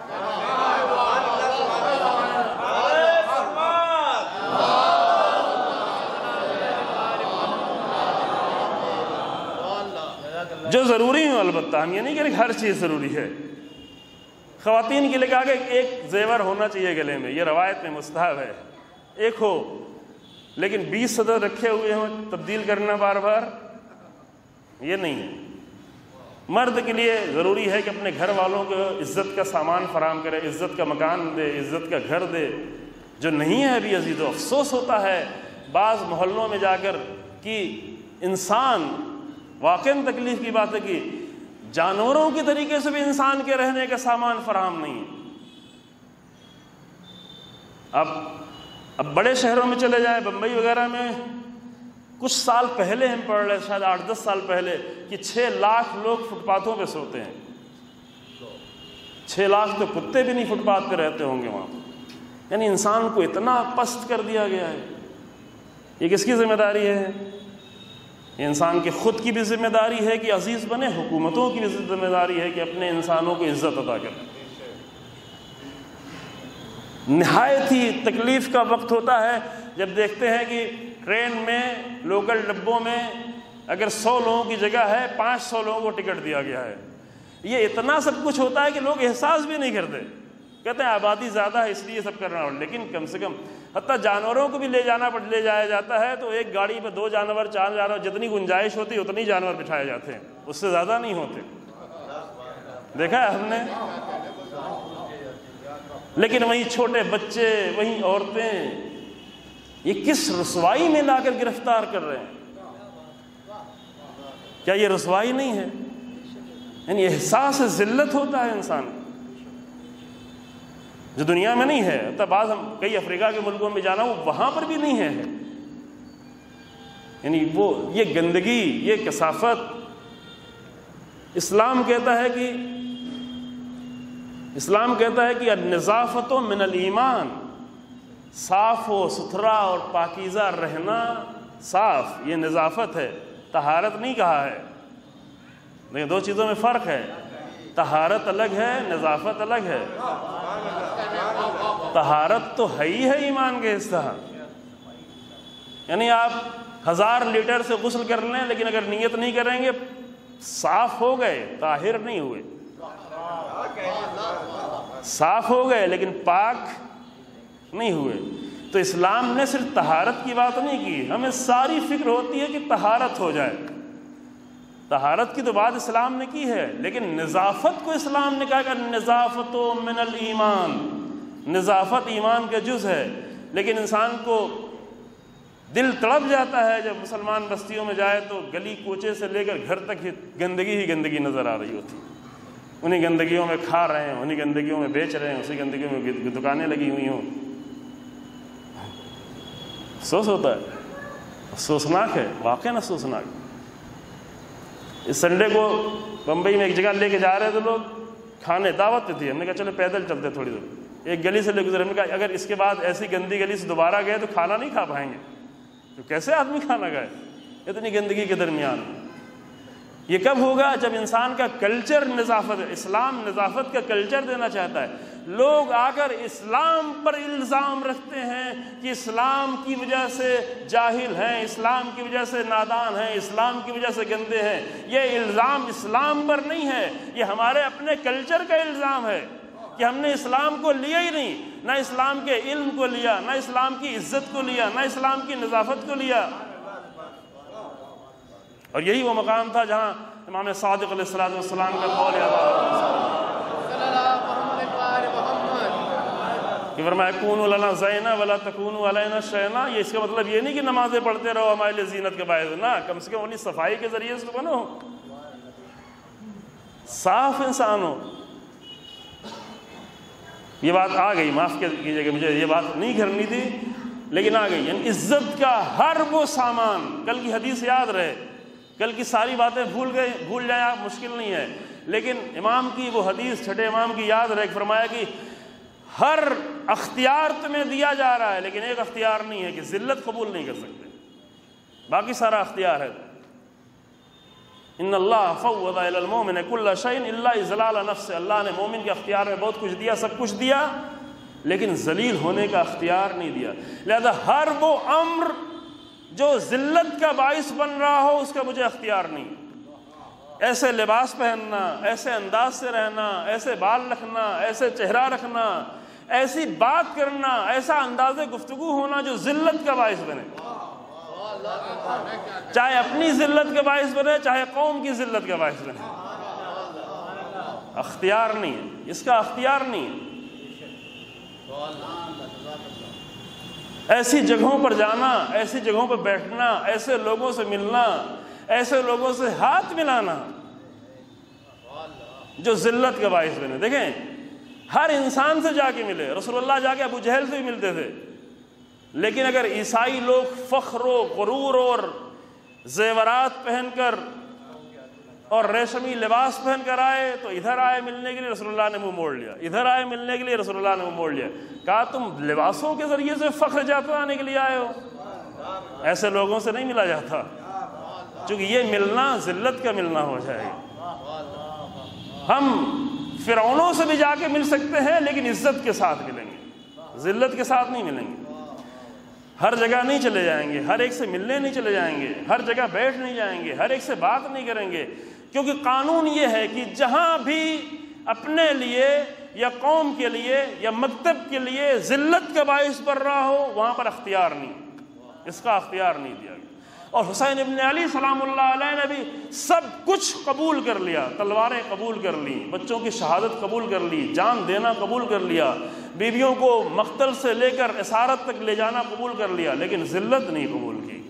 جو ضروری ہو، البتہ ہم یہ نہیں کہہ رہے کہ ہر چیز ضروری ہے۔ خواتین کے لیے کہا کہ ایک زیور ہونا چاہیے گلے میں، یہ روایت میں مستحب ہے، ایک ہو، لیکن 20 صدر رکھے ہوئے ہوں تبدیل کرنا بار بار، یہ نہیں ہے۔ مرد کے لیے ضروری ہے کہ اپنے گھر والوں کو عزت کا سامان فراہم کرے، عزت کا مکان دے، عزت کا گھر دے۔ جو نہیں ہے ابھی عزیزو، افسوس ہوتا ہے بعض محلوں میں جا کر کہ انسان، واقعاً تکلیف کی بات ہے کہ جانوروں کے طریقے سے بھی انسان کے رہنے کا سامان فراہم نہیں ہے۔ اب بڑے شہروں میں چلے جائیں، بمبئی وغیرہ میں، کچھ سال پہلے ہم پڑھ رہے، شاید 8-10 سال پہلے، کہ 6 لاکھ لوگ فٹ پاتھوں پہ سوتے ہیں۔ 6 لاکھ تو کتے بھی نہیں فٹ پاتھ پہ رہتے ہوں گے وہاں۔ یعنی انسان کو اتنا پست کر دیا گیا ہے۔ یہ کس کی ذمہ داری ہے؟ یہ انسان کے خود کی بھی ذمہ داری ہے کہ عزیز بنے، حکومتوں کی بھی ذمہ داری ہے کہ اپنے انسانوں کو عزت عطا کریں۔ نہایت ہی تکلیف کا وقت ہوتا ہے جب دیکھتے ہیں کہ ٹرین میں، لوکل ڈبوں میں اگر 100 لوگوں کی جگہ ہے، 500 لوگوں کو ٹکٹ دیا گیا ہے۔ یہ اتنا سب کچھ ہوتا ہے کہ لوگ احساس بھی نہیں کرتے، کہتے ہیں آبادی زیادہ ہے اس لیے سب کرنا ہو، لیکن کم سے کم حتیٰ جانوروں کو بھی لے جایا جاتا ہے تو ایک گاڑی پہ 2 جانور 4 جانور، جتنی گنجائش ہوتی ہے اتنی جانور بٹھائے جاتے ہیں، اس سے زیادہ نہیں ہوتے، دیکھا ہے ہم نے۔ لیکن وہیں چھوٹے بچے، وہیں عورتیں، یہ کس رسوائی میں لا کر گرفتار کر رہے ہیں؟ کیا یہ رسوائی نہیں ہے؟ یعنی احساس ذلت ہوتا ہے انسان، جو دنیا میں نہیں ہے۔ حتیٰ بعض ہم کئی افریقہ کے ملکوں میں جانا ہوں، وہاں پر بھی نہیں ہے۔ یعنی یہ گندگی، یہ کثافت، اسلام کہتا ہے کہ النظافت من الایمان، صاف و ستھرا اور پاکیزہ رہنا، صاف، یہ نظافت ہے، طہارت نہیں کہا ہے۔ لیکن 2 چیزوں میں فرق ہے، طہارت الگ ہے، نظافت الگ ہے۔ طہارت تو ہے ہی ہے ایمان کے حصہ، یعنی آپ 1000 لیٹر سے غسل کر لیں، لیکن اگر نیت نہیں کریں گے، صاف ہو گئے، طاہر نہیں ہوئے۔ صاف ہو گئے لیکن پاک نہیں ہوئے۔ تو اسلام نے صرف طہارت کی بات نہیں کی، ہمیں ساری فکر ہوتی ہے کہ طہارت ہو جائے۔ طہارت کی تو بات اسلام نے کی ہے، لیکن نظافت کو اسلام نے کہا کہ نظافت من الایمان، نظافت ایمان کا جز ہے۔ لیکن انسان کو دل تڑپ جاتا ہے جب مسلمان بستیوں میں جائے تو گلی کوچے سے لے کر گھر تک گندگی ہی گندگی نظر آ رہی ہوتی، انہی گندگیوں میں کھا رہے ہیں، انہی گندگیوں میں بیچ رہے ہیں، اسی گندگیوں میں دکانیں لگی ہوئی ہوں۔ افسوس ہوتا ہے، افسوسناک ہے، واقعاً افسوسناک۔ اس سنڈے کو بمبئی میں ایک جگہ لے کے جا رہے تھے لوگ، کھانے دعوت پہ تھی، ہم نے کہا چلو پیدل چلتے تھوڑی دور، ایک گلی سے لے گزرے، ہم نے کہا اگر اس کے بعد ایسی گندی گلی سے دوبارہ گئے تو کھانا نہیں کھا پائیں گے، تو کیسے آدمی کھانا کھائے اتنی گندگی کے درمیان؟ یہ کب ہوگا؟ جب انسان کا کلچر نظافت ہے۔ اسلام نظافت کا کلچر دینا چاہتا ہے۔ لوگ آ کر اسلام پر الزام رکھتے ہیں کہ اسلام کی وجہ سے جاہل ہیں، اسلام کی وجہ سے نادان ہیں، اسلام کی وجہ سے گندے ہیں۔ یہ الزام اسلام پر نہیں ہے، یہ ہمارے اپنے کلچر کا الزام ہے کہ ہم نے اسلام کو لیا ہی نہیں، نہ اسلام کے علم کو لیا، نہ اسلام کی عزت کو لیا، نہ اسلام کی نظافت کو لیا۔ اور یہی وہ مقام تھا جہاں امام صادق علیہ السلام کا قول ہے کہ فرمایا کونوا لنا زینا ولا تکونوا علینا شینا. یہ اس کا مطلب یہ نہیں کہ نمازیں پڑھتے رہو ہمارے لیے زینت کے باعث، نہ، کم سے کم اپنی صفائی کے ذریعے سے بنو، صاف انسان ہو. یہ بات آ گئی، معاف کیجیے کہ مجھے یہ بات نہیں کرنی تھی لیکن آ گئی. یعنی عزت کا ہر وہ سامان، کل کی حدیث یاد رہے، کل کی ساری باتیں بھول جائیں آپ، مشکل نہیں ہے، لیکن امام کی وہ حدیث چھٹے امام کی یاد رہے. فرمایا کہ ہر اختیار تمہیں دیا جا رہا ہے لیکن ایک اختیار نہیں ہے کہ ذلت قبول نہیں کر سکتے، باقی سارا اختیار ہے. ان اللہ فوض الی المؤمن کل شیء الا اذلال نفس. اللہ نے مومن کے اختیار میں بہت کچھ دیا، سب کچھ دیا، لیکن ذلیل ہونے کا اختیار نہیں دیا. لہذا ہر وہ امر جو ذلت کا باعث بن رہا ہو اس کا مجھے اختیار نہیں. ایسے لباس پہننا، ایسے انداز سے رہنا، ایسے بال رکھنا، ایسے چہرہ رکھنا، ایسی بات کرنا، ایسا انداز گفتگو ہونا جو ذلت کا باعث بنے، چاہے اپنی ذلت کا باعث بنے چاہے قوم کی ذلت کا باعث بنے، اختیار نہیں ہے، اس کا اختیار نہیں ہے. ایسی جگہوں پر جانا، ایسی جگہوں پر بیٹھنا، ایسے لوگوں سے ملنا، ایسے لوگوں سے ہاتھ ملانا جو ذلت کا باعث بنے. دیکھیں ہر انسان سے جا کے ملے، رسول اللہ جا کے ابو جہل سے بھی ملتے تھے، لیکن اگر عیسائی لوگ فخر و غرور اور زیورات پہن کر اور ریشمی لباس پہن کر آئے تو ادھر آئے ملنے کے لیے رسول اللہ نے منہ موڑ لیا، ادھر آئے ملنے کے لیے رسول اللہ نے منہ موڑ لیا. کہا تم لباسوں کے ذریعے سے فخر جتانے کے لیے آئے ہو، ایسے لوگوں سے نہیں ملا جاتا، چونکہ یہ ملنا ذلت کا ملنا ہو جائے گا. ہم فرعونوں سے بھی جا کے مل سکتے ہیں لیکن عزت کے ساتھ ملیں گے، ذلت کے ساتھ نہیں ملیں گے. ہر جگہ نہیں چلے جائیں گے، ہر ایک سے ملنے نہیں چلے جائیں گے، ہر جگہ بیٹھ نہیں جائیں گے، ہر ایک سے بات نہیں کریں گے، کیونکہ قانون یہ ہے کہ جہاں بھی اپنے لیے یا قوم کے لیے یا مکتب کے لیے ذلت کا باعث بن رہا ہو وہاں پر اختیار نہیں، اس کا اختیار نہیں دیا گیا. اور حسین ابن علی سلام اللہ علیہ نے بھی سب کچھ قبول کر لیا، تلواریں قبول کر لیں، بچوں کی شہادت قبول کر لی، جان دینا قبول کر لیا، بیویوں کو مقتل سے لے کر اسارت تک لے جانا قبول کر لیا، لیکن ذلت نہیں قبول کی.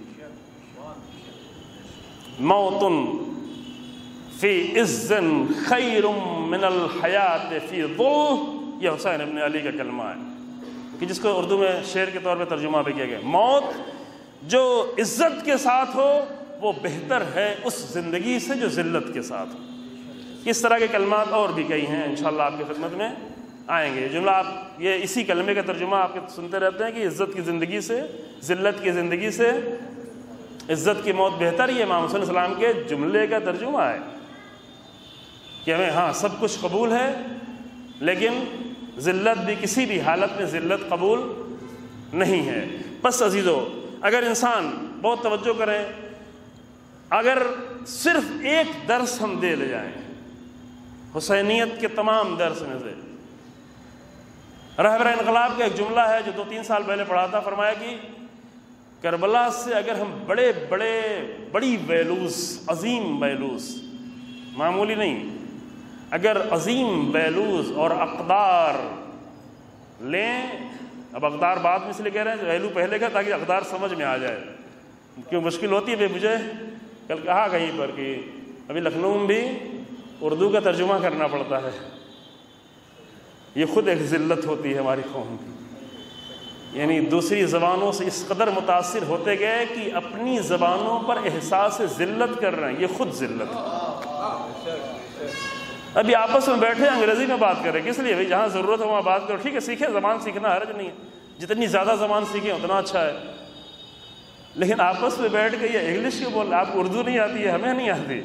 موت فی عز خیر من الحیات فی ضعف، یہ حسین ابن علی کا کلمہ ہے کہ جس کو اردو میں شعر کے طور پہ ترجمہ بھی کیا گیا. موت جو عزت کے ساتھ ہو وہ بہتر ہے اس زندگی سے جو ذلت کے ساتھ ہو. اس طرح کے کلمات اور بھی کئی ہیں، انشاءاللہ آپ کی خدمت میں آئیں گے. جملہ آپ یہ اسی کلمے کا ترجمہ آپ کے سنتے رہتے ہیں کہ عزت کی زندگی سے، ذلت کی زندگی سے عزت کی موت بہتر. یہ امام حسین علیہ السلام کے جملے کا ترجمہ ہے کہ ہمیں ہاں سب کچھ قبول ہے لیکن ذلت بھی کسی بھی حالت میں ذلت قبول نہیں ہے. بس عزیزو، اگر انسان بہت توجہ کریں، اگر صرف ایک درس ہم دے لے جائیں حسینیت کے تمام درس میں سے، رہبر انقلاب کا ایک جملہ ہے جو 2-3 سال پہلے پڑھا تھا، فرمایا کہ کربلا سے اگر ہم بڑی ویلوز، عظیم ویلوز، معمولی نہیں، اگر عظیم ویلوز اور اقدار لیں، اب اقدار بعد میں اس لیے کہہ رہے ہیں ویلو پہلے کا تاکہ اقدار سمجھ میں آ جائے، کیوں مشکل ہوتی ہے. مجھے کل کہا کہیں پر کہ ابھی لکھنؤ میں بھی اردو کا ترجمہ کرنا پڑتا ہے. یہ خود ایک ذلت ہوتی ہے ہماری قوم کی، یعنی دوسری زبانوں سے اس قدر متاثر ہوتے گئے کہ اپنی زبانوں پر احساس ذلت کر رہے ہیں، یہ خود ذلت ہے. ابھی آپس میں بیٹھے انگریزی میں بات کریں، کس لیے بھائی؟ جہاں ضرورت ہو وہاں بات کرو، ٹھیک ہے سیکھیں، زبان سیکھنا حرج نہیں ہے، جتنی زیادہ زبان سیکھیں اتنا اچھا ہے، لیکن آپس میں بیٹھ کے یہ انگلش کیوں بول رہے؟ آپ کو اردو نہیں آتی ہے، ہمیں نہیں آتی،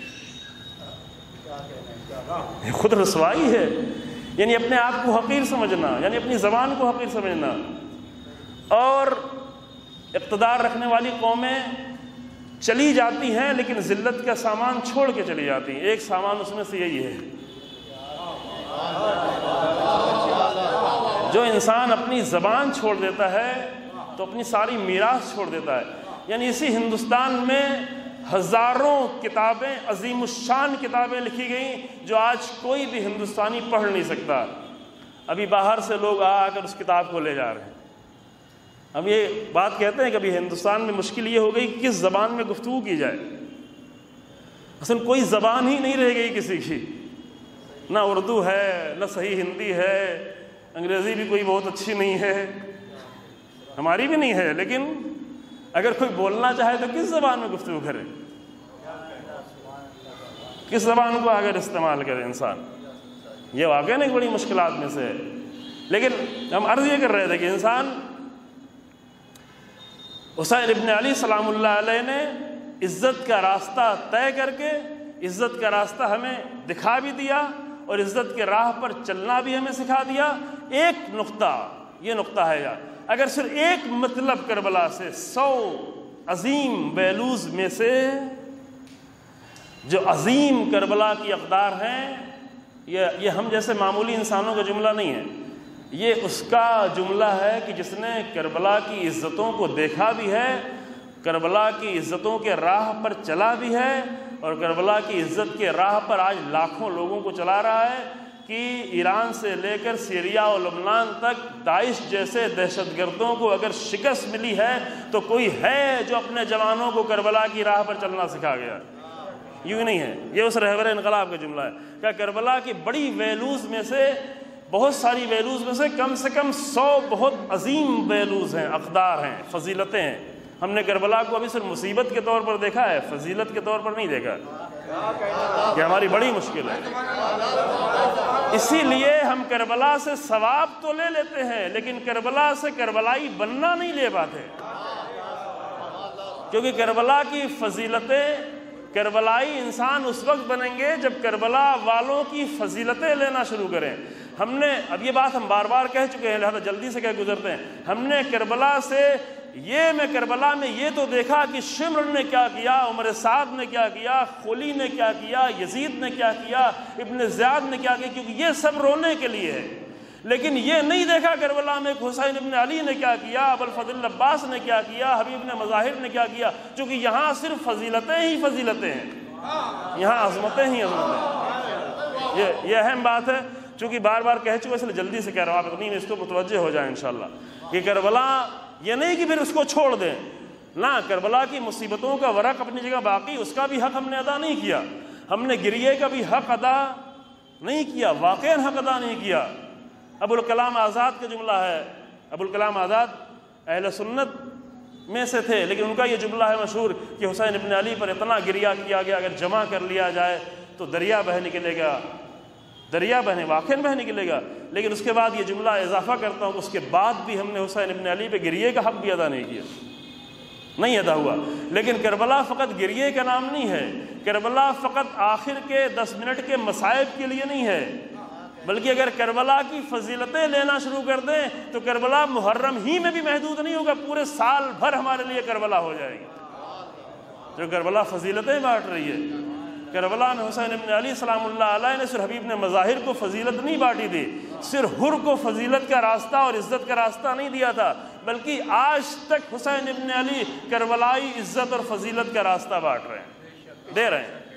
یہ خود رسوائی ہے. یعنی اپنے آپ کو حقیر سمجھنا، یعنی اپنی زبان کو حقیر سمجھنا. اور اقتدار رکھنے والی قومیں چلی جاتی ہیں لیکن ذلت کا سامان چھوڑ کے چلی جاتی ہیں. ایک سامان اس میں سے یہی ہے، جو انسان اپنی زبان چھوڑ دیتا ہے تو اپنی ساری میراث چھوڑ دیتا ہے. یعنی اسی ہندوستان میں ہزاروں کتابیں، عظیم الشان کتابیں لکھی گئیں جو آج کوئی بھی ہندوستانی پڑھ نہیں سکتا۔ ابھی باہر سے لوگ آ کر اس کتاب کو لے جا رہے ہیں۔ ہم یہ بات کہتے ہیں کہ ابھی ہندوستان میں مشکل یہ ہو گئی کہ کس زبان میں گفتگو کی جائے۔ اصل کوئی زبان ہی نہیں رہ گئی کسی کی، نہ اردو ہے، نہ صحیح ہندی ہے، انگریزی بھی کوئی بہت اچھی نہیں ہے، ہماری بھی نہیں ہے، لیکن اگر کوئی بولنا چاہے تو کس زبان میں گفتگو کرے، کس زبان کو اگر استعمال کرے انسان؟ یہ واقعی ایک بڑی مشکلات میں سے ہے۔ لیکن ہم عرض یہ کر رہے تھے کہ انسان حسین ابن علی سلام اللہ علیہ نے عزت کا راستہ طے کر کے عزت کا راستہ ہمیں دکھا بھی دیا اور عزت کے راہ پر چلنا بھی ہمیں سکھا دیا۔ ایک نقطہ، یہ نقطہ ہے یار، اگر صرف ایک مطلب کربلا سے 100 عظیم بیلوز میں سے جو عظیم کربلا کی اقدار ہیں، یہ ہم جیسے معمولی انسانوں کا جملہ نہیں ہے، یہ اس کا جملہ ہے کہ جس نے کربلا کی عزتوں کو دیکھا بھی ہے، کربلا کی عزتوں کے راہ پر چلا بھی ہے، اور کربلا کی عزت کے راہ پر آج لاکھوں لوگوں کو چلا رہا ہے کہ ایران سے لے کر سیریا اور لبنان تک داعش جیسے دہشت گردوں کو اگر شکست ملی ہے تو کوئی ہے جو اپنے جوانوں کو کربلا کی راہ پر چلنا سکھا گیا؟ یوں نہیں ہے، یہ اس رہبر انقلاب کا جملہ ہے کہ کربلا کی بڑی ویلوز میں سے، بہت ساری ویلوز میں سے کم 100 بہت عظیم ویلوز ہیں، اقدار ہیں، فضیلتیں ہیں۔ ہم نے کربلا کو ابھی صرف مصیبت کے طور پر دیکھا ہے، فضیلت کے طور پر نہیں دیکھا، یہ ہماری بڑی مشکل ہے۔ اسی لیے ہم کربلا سے ثواب تو لے لیتے ہیں لیکن کربلا سے کربلائی بننا نہیں لے پاتے، کیونکہ کربلا کی فضیلتیں، کربلائی انسان اس وقت بنیں گے جب کربلا والوں کی فضیلتیں لینا شروع کریں۔ ہم نے، اب یہ بات ہم بار بار کہہ چکے ہیں لہذا جلدی سے کہہ گزرتے ہیں، ہم نے کربلا سے میں کربلا میں یہ تو دیکھا کہ شمر نے کیا کیا، عمر سعد نے کیا کیا، خولی نے کیا کیا، یزید نے کیا کیا، ابن زیاد نے کیا کیا، کیونکہ یہ سب رونے کے لیے ہے، لیکن یہ نہیں دیکھا کربلا میں حسین ابن علی نے کیا کیا، ابوالفضل عباس نے کیا کیا، حبیب نے مظاہر نے کیا کیا، چونکہ یہاں صرف فضیلتیں ہی فضیلتیں ہیں، یہاں عظمتیں ہی عظمتیں ہیں۔ یہ اہم بات ہے، چونکہ بار بار کہہ چکے اس لیے جلدی سے کہہ رہا ہوں، آپ اتنی میں اس کو متوجہ ہو جائیں انشاءاللہ کہ کربلا یہ نہیں کہ پھر اس کو چھوڑ دیں، نہ، کربلا کی مصیبتوں کا ورق اپنی جگہ باقی، اس کا بھی حق ہم نے ادا نہیں کیا، ہم نے گریے کا بھی حق ادا نہیں کیا، واقعاً حق ادا نہیں کیا۔ ابوالکلام آزاد کا جملہ ہے، ابوالکلام آزاد اہل سنت میں سے تھے لیکن ان کا یہ جملہ ہے مشہور کہ حسین ابن علی پر اتنا گریہ کیا گیا، اگر جمع کر لیا جائے تو دریا بہہ نکلے گا، دریا بہنے، واقعاً بہہ نکلے گا۔ لیکن اس کے بعد یہ جملہ اضافہ کرتا ہوں، اس کے بعد بھی ہم نے حسین ابن علی پہ گریے کا حق بھی ادا نہیں کیا، نہیں ادا ہوا۔ لیکن کربلا فقط گریے کا نام نہیں ہے، کربلا فقط آخر کے 10 منٹ کے مصائب کے لیے نہیں ہے، بلکہ اگر کربلا کی فضیلتیں لینا شروع کر دیں تو کربلا محرم ہی میں بھی محدود نہیں ہوگا، پورے سال بھر ہمارے لیے کربلا ہو جائے گی، جو کربلا فضیلتیں بانٹ رہی ہے۔ کربلا میں حسین ابن علی سلام اللہ علیہ نے صرف حبیب نے مظاہر کو فضیلت نہیں بانٹی تھی، صرف حر کو فضیلت کا راستہ اور عزت کا راستہ نہیں دیا تھا، بلکہ آج تک حسین ابن علی کربلائی عزت اور فضیلت کا راستہ بانٹ رہے ہیں، دے رہے ہیں۔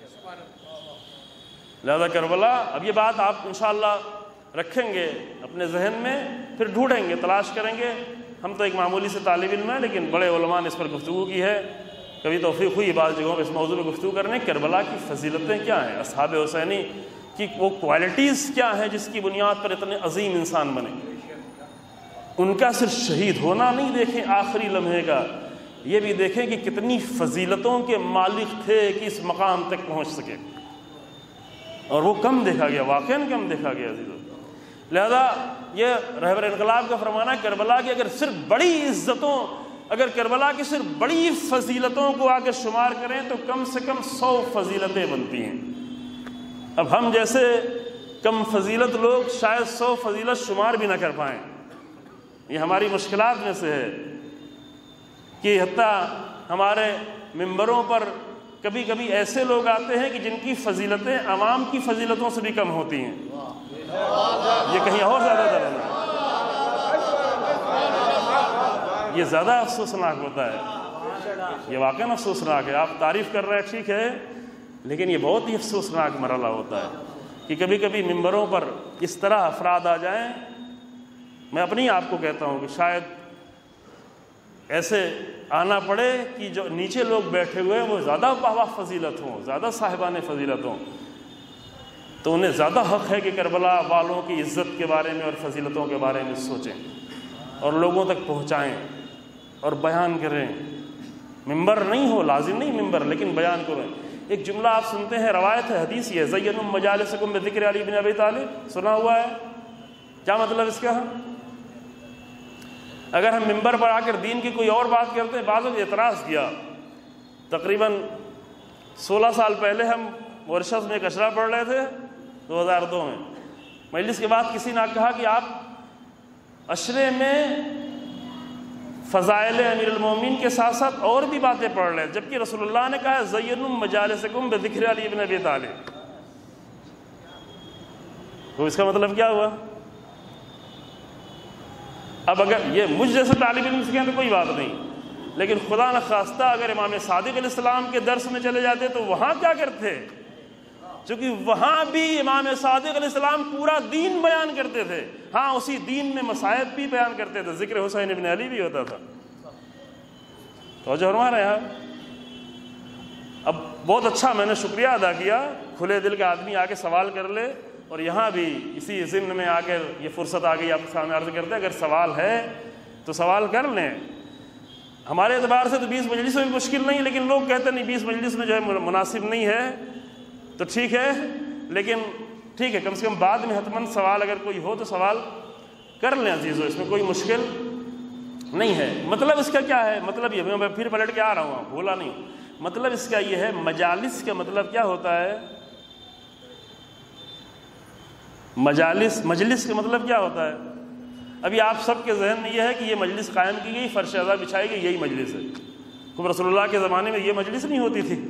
لہذا کربلا، اب یہ بات آپ انشاءاللہ رکھیں گے اپنے ذہن میں، پھر ڈھونڈیں گے، تلاش کریں گے۔ ہم تو ایک معمولی سے طالب علم ہیں لیکن بڑے علماء نے اس پر گفتگو کی ہے، کبھی توفیق ہوئی بعض جگہوں پہ اس موضوع میں گفتگو کرنے، کربلا کی فضیلتیں کیا ہیں، اصحاب حسینی کی وہ کوالٹیز کیا ہیں جس کی بنیاد پر اتنے عظیم انسان بنے۔ ان کا صرف شہید ہونا نہیں دیکھیں آخری لمحے کا، یہ بھی دیکھیں کہ کتنی فضیلتوں کے مالک تھے کہ اس مقام تک پہنچ سکے، اور وہ کم دیکھا گیا، واقعاً کم دیکھا گیا عزیزو۔ لہذا یہ رہبر انقلاب کا فرمانا ہے کربلا کی اگر صرف بڑی عزتوں، اگر کربلا کی صرف بڑی فضیلتوں کو آ کے شمار کریں تو کم سے کم 100 فضیلتیں بنتی ہیں۔ اب ہم جیسے کم فضیلت لوگ شاید 100 فضیلت شمار بھی نہ کر پائیں، یہ ہماری مشکلات میں سے ہے کہ حتیٰ ہمارے ممبروں پر کبھی کبھی ایسے لوگ آتے ہیں کہ جن کی فضیلتیں عوام کی فضیلتوں سے بھی کم ہوتی ہیں، یہ کہیں اور زیادہ تر ہے، یہ زیادہ افسوسناک ہوتا ہے۔ یہ واقعاً افسوسناک ہے. آپ تعریف کر رہے ہیں ٹھیک ہے، لیکن یہ بہت ہی افسوسناک مرحلہ ہوتا ہے کہ کبھی کبھی ممبروں پر اس طرح افراد آ جائیں. میں اپنی آپ کو کہتا ہوں کہ شاید ایسے آنا پڑے کہ جو نیچے لوگ بیٹھے ہوئے ہیں وہ زیادہ باوا فضیلت ہوں، زیادہ صاحبان فضیلت ہوں، تو انہیں زیادہ حق ہے کہ کربلا والوں کی عزت کے بارے میں اور فضیلتوں کے بارے میں سوچیں اور لوگوں تک پہنچائیں اور بیان کریں. ممبر نہیں ہو، لازم نہیں ممبر، لیکن بیان کریں. ایک جملہ آپ سنتے ہیں، روایت ہے، حدیث یہ ہے، زینوا مجالسکم بذکر علی بن ابی طالب، سنا ہوا ہے؟ کیا مطلب اس کا؟ اگر ہم ممبر پر آ کر دین کی کوئی اور بات کرتے ہیں، بعض نے اعتراض کیا. تقریباً 16 سال پہلے ہم مورشس میں اشرا پڑھ رہے تھے 2002 میں. مجلس کے بعد کسی نے کہا کہ آپ اشرے میں فضائل امیر المومنین کے ساتھ ساتھ اور بھی باتیں پڑھ رہے ہیں، جبکہ رسول اللہ نے کہا زینوا مجالسکم بذکر علی بن ابی طالب. تو اس کا مطلب کیا ہوا؟ اب اگر یہ مجھ جیسے طالب علم سے کہیں تو کوئی بات نہیں، لیکن خدا نخواستہ اگر امام صادق علیہ السلام کے درس میں چلے جاتے تو وہاں کیا کرتے؟ چونکہ وہاں بھی امام صادق علیہ السلام پورا دین بیان کرتے تھے. ہاں، اسی دین میں مصائب بھی بیان کرتے تھے، ذکر حسین ابن علی بھی ہوتا تھا. توجہ فرما رہے ہیں. اب بہت اچھا، میں نے شکریہ ادا کیا، کھلے دل کا آدمی آ کے سوال کر لے، اور یہاں بھی اسی ضمن میں آ کر یہ فرصت آ گئی آپ کے سامنے عرض کرتے ہیں، اگر سوال ہے تو سوال کر لیں. ہمارے اعتبار سے تو 20 مجلس میں بھی مشکل نہیں، لیکن لوگ کہتے نہیں 20 مجلس میں جو ہے مناسب نہیں ہے، تو ٹھیک ہے، لیکن ٹھیک ہے، کم سے کم بعد میں حتماً سوال اگر کوئی ہو تو سوال کر لیں عزیزو، اس میں کوئی مشکل نہیں ہے. مطلب اس کا کیا ہے؟ مطلب یہ، میں پھر پلٹ کے آ رہا ہوں، بھولا نہیں. مطلب اس کا یہ ہے، مجالس کا مطلب کیا ہوتا ہے؟ مجلس کا مطلب کیا ہوتا ہے؟ ابھی آپ سب کے ذہن میں یہ ہے کہ یہ مجلس قائم کی گئی، فرش اعضاء بچھائی گئی، یہی مجلس ہے. تو رسول اللہ کے زمانے میں یہ مجلس نہیں ہوتی تھی؟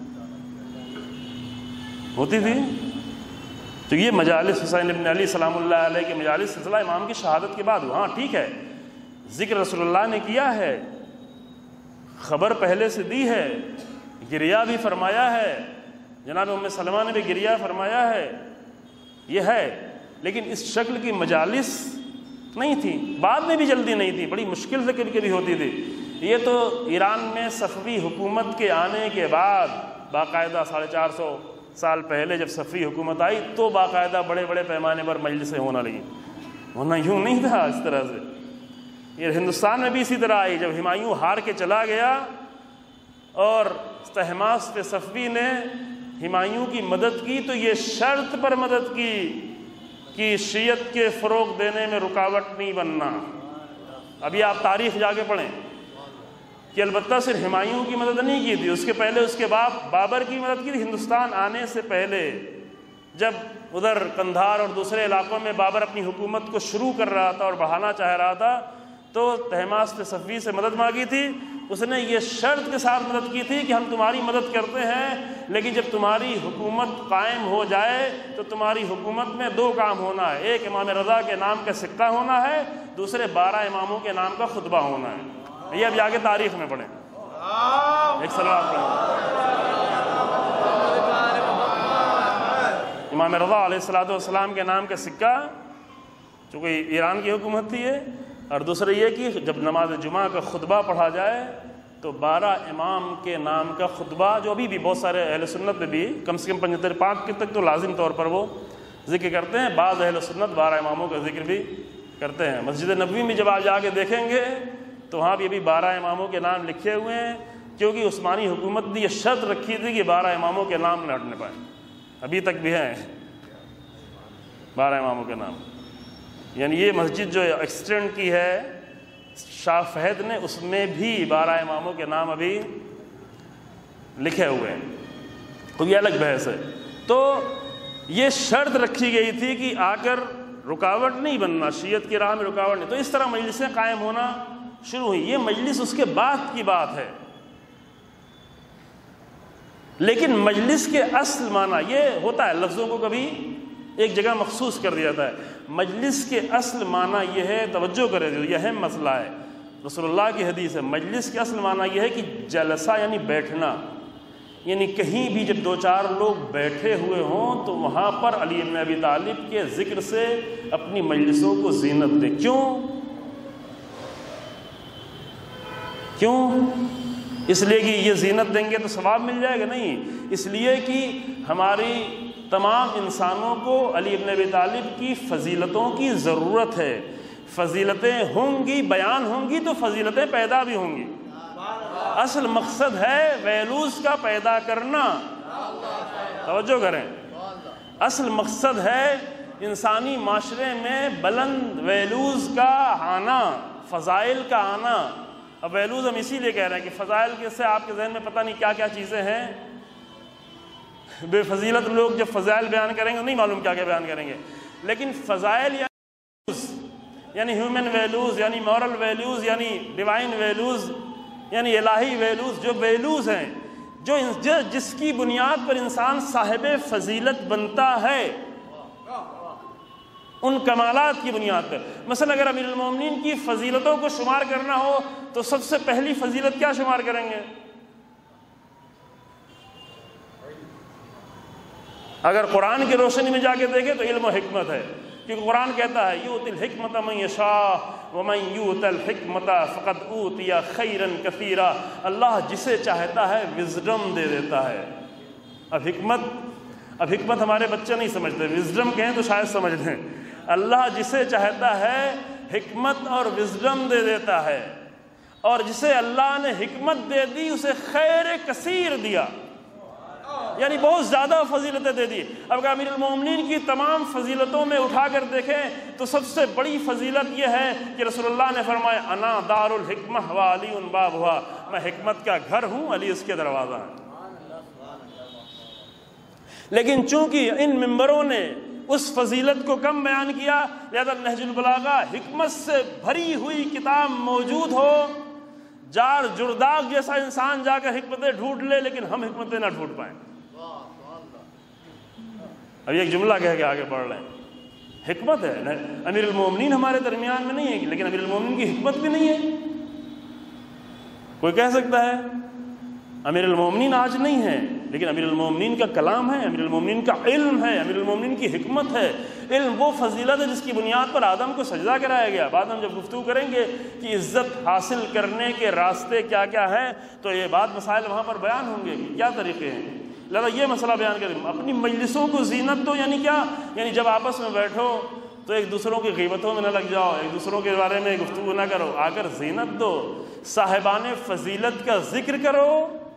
ہوتی تھی. تو یہ مجالس حسین ابن علی سلام اللہ علیہ کے مجالس سلسلہ امام کی شہادت کے بعد. ہاں ٹھیک ہے، ذکر رسول اللہ نے کیا ہے، خبر پہلے سے دی ہے، گریہ بھی فرمایا ہے، جناب ام سلمہ نے بھی گریہ فرمایا ہے، یہ ہے، لیکن اس شکل کی مجالس نہیں تھی. بعد میں بھی جلدی نہیں تھی، بڑی مشکل سے کبھی کبھی ہوتی تھی. یہ تو ایران میں صفوی حکومت کے آنے کے بعد باقاعدہ 450 سال پہلے جب صفوی حکومت آئی تو باقاعدہ بڑے بڑے پیمانے پر مجلسیں ہونا لگیں، ورنہ یوں نہیں تھا اس طرح سے. یہ ہندوستان میں بھی اسی طرح آئی، جب ہمایوں ہار کے چلا گیا اور طہماسپ صفوی نے ہمایوں کی مدد کی، تو یہ شرط پر مدد کی کہ شیعت کے فروغ دینے میں رکاوٹ نہیں بننا. ابھی آپ تاریخ جا کے پڑھیں کہ البتہ صرف ہمایوں کی مدد نہیں کی تھی، اس کے پہلے اس کے باپ بابر کی مدد کی تھی. ہندوستان آنے سے پہلے جب ادھر قندھار اور دوسرے علاقوں میں بابر اپنی حکومت کو شروع کر رہا تھا اور بڑھانا چاہ رہا تھا تو طہماسپ صفوی سے مدد مانگی تھی. اس نے یہ شرط کے ساتھ مدد کی تھی کہ ہم تمہاری مدد کرتے ہیں، لیکن جب تمہاری حکومت قائم ہو جائے تو تمہاری حکومت میں 2 کام ہونا ہے، ایک امام رضا کے نام کا سکہ ہونا ہے، دوسرے 12 اماموں کے نام کا خطبہ ہونا ہے. یہ اب آگے تاریخ میں پڑھیں. ایک صلوات پڑھیں. امام رضا علیہ السلام کے نام کا سکہ، چونکہ ایران کی حکومت تھی یہ، اور دوسرے یہ کہ جب نماز جمعہ کا خطبہ پڑھا جائے تو 12 امام کے نام کا خطبہ، جو ابھی بھی بہت سارے اہل سنت میں بھی کم سے کم 75 تک تو لازم طور پر وہ ذکر کرتے ہیں. بعض اہل سنت 12 اماموں کا ذکر بھی کرتے ہیں. مسجد نبوی میں جب آپ جا کے دیکھیں گے تو وہاں بھی ابھی 12 اماموں کے نام لکھے ہوئے ہیں، کیونکہ عثمانی حکومت نے یہ شرط رکھی تھی کہ 12 اماموں کے نام نہ ہٹنے پائیں. ابھی تک بھی ہیں 12 اماموں کے نام. یعنی یہ مسجد جو ایکسٹینڈ کی ہے شاہ فہد نے، اس میں بھی 12 اماموں کے نام ابھی لکھے ہوئے ہیں. تو یہ الگ بحث ہے. تو یہ شرط رکھی گئی تھی کہ آ کر رکاوٹ نہیں بننا، شیعت کی راہ میں رکاوٹ نہیں. تو اس طرح مجلسیں قائم ہونا شروع ہوئی. یہ مجلس اس کے بعد کی بات ہے، لیکن مجلس کے اصل معنی یہ ہوتا ہے، لفظوں کو کبھی ایک جگہ مخصوص کر دیا جاتا ہے. مجلس کے اصل معنی یہ ہے، توجہ کرے، یہ اہم مسئلہ ہے. رسول اللہ کی حدیث ہے، مجلس کے اصل معنی یہ ہے کہ جلسہ یعنی بیٹھنا، یعنی کہیں بھی جب دو چار لوگ بیٹھے ہوئے ہوں تو وہاں پر علی بن ابی طالب کے ذکر سے اپنی مجلسوں کو زینت دیں۔ کیوں؟ اس لیے کہ یہ زینت دیں گے تو ثواب مل جائے گا؟ نہیں، اس لیے کہ ہماری تمام انسانوں کو علی بن ابی طالب کی فضیلتوں کی ضرورت ہے۔ فضیلتیں ہوں گی، بیان ہوں گی تو فضیلتیں پیدا بھی ہوں گی۔ اصل مقصد ہے ویلوز کا پیدا کرنا، توجہ کریں، اصل مقصد ہے انسانی معاشرے میں بلند ویلوز کا آنا، فضائل کا آنا۔ اب ویلوز ہم اسی لیے کہہ رہے ہیں کہ فضائل کے سے آپ کے ذہن میں پتہ نہیں کیا کیا چیزیں ہیں۔ بے فضیلت لوگ جب فضائل بیان کریں گے نہیں معلوم کیا کیا بیان کریں گے، لیکن فضائل یعنی ہیومن ویلوز، یعنی مورل ویلوز، یعنی ڈیوائن ویلوز، یعنی الہی ویلوز، جو ویلوز ہیں جو جس کی بنیاد پر انسان صاحب فضیلت بنتا ہے، ان کمالات کی بنیاد پر۔ مثلا اگر امیر المومنین کی فضیلتوں کو شمار کرنا ہو تو سب سے پہلی فضیلت کیا شمار کریں گے؟ اگر قرآن کی روشنی میں جا کے دیکھیں تو علم و حکمت ہے، کیونکہ قرآن کہتا ہے یؤتی الحکمت من یشاء ومن یؤت الحکمت فقد اوتی خیرا کثیرا، اللہ جسے چاہتا ہے وزڈم دے دیتا ہے۔ اب حکمت ہمارے بچے نہیں سمجھتے، وزڈم کہیں تو شاید سمجھ لیں۔ اللہ جسے چاہتا ہے حکمت اور وزڈم دے دیتا ہے، اور جسے اللہ نے حکمت دے دی اسے خیر کثیر دیا، یعنی بہت زیادہ فضیلتیں دے دی۔ اب اگر امیر المومنین کی تمام فضیلتوں میں اٹھا کر دیکھیں تو سب سے بڑی فضیلت یہ ہے کہ رسول اللہ نے فرمایا انا دار الحکمہ و علی بابھا، میں حکمت کا گھر ہوں، علی اس کے دروازہ ہے۔ لیکن چونکہ ان ممبروں نے اس فضیلت کو کم بیان کیا، لہذا نہج البلاغہ حکمت سے بھری ہوئی کتاب موجود ہو، جار جرداغ جیسا انسان جا کر حکمتیں ڈھونڈ لے لیکن ہم حکمتیں نہ ڈھونڈ پائیں۔ اب ایک جملہ کہہ کے آگے بڑھ رہے ہیں، حکمت ہے، امیر المومنین ہمارے درمیان میں نہیں ہے لیکن امیر المومنین کی حکمت بھی نہیں ہے۔ کوئی کہہ سکتا ہے امیر المومنین آج نہیں ہے، لیکن امیر المومنین کا کلام ہے، امیر المومنین کا علم ہے، امیر المومنین کی حکمت ہے۔ علم وہ فضیلت ہے جس کی بنیاد پر آدم کو سجدہ کرایا گیا۔ بعد ہم جب گفتگو کریں گے کہ عزت حاصل کرنے کے راستے کیا کیا ہیں تو یہ بات مسائل وہاں پر بیان ہوں گے کہ کیا طریقے ہیں۔ لہذا یہ مسئلہ بیان کریں، اپنی مجلسوں کو زینت دو، یعنی کیا؟ یعنی جب آپس میں بیٹھو تو ایک دوسروں کی غیبتوں میں نہ لگ جاؤ، ایک دوسروں کے بارے میں گفتگو نہ کرو، آ کر زینت دو، صاحبان فضیلت کا ذکر کرو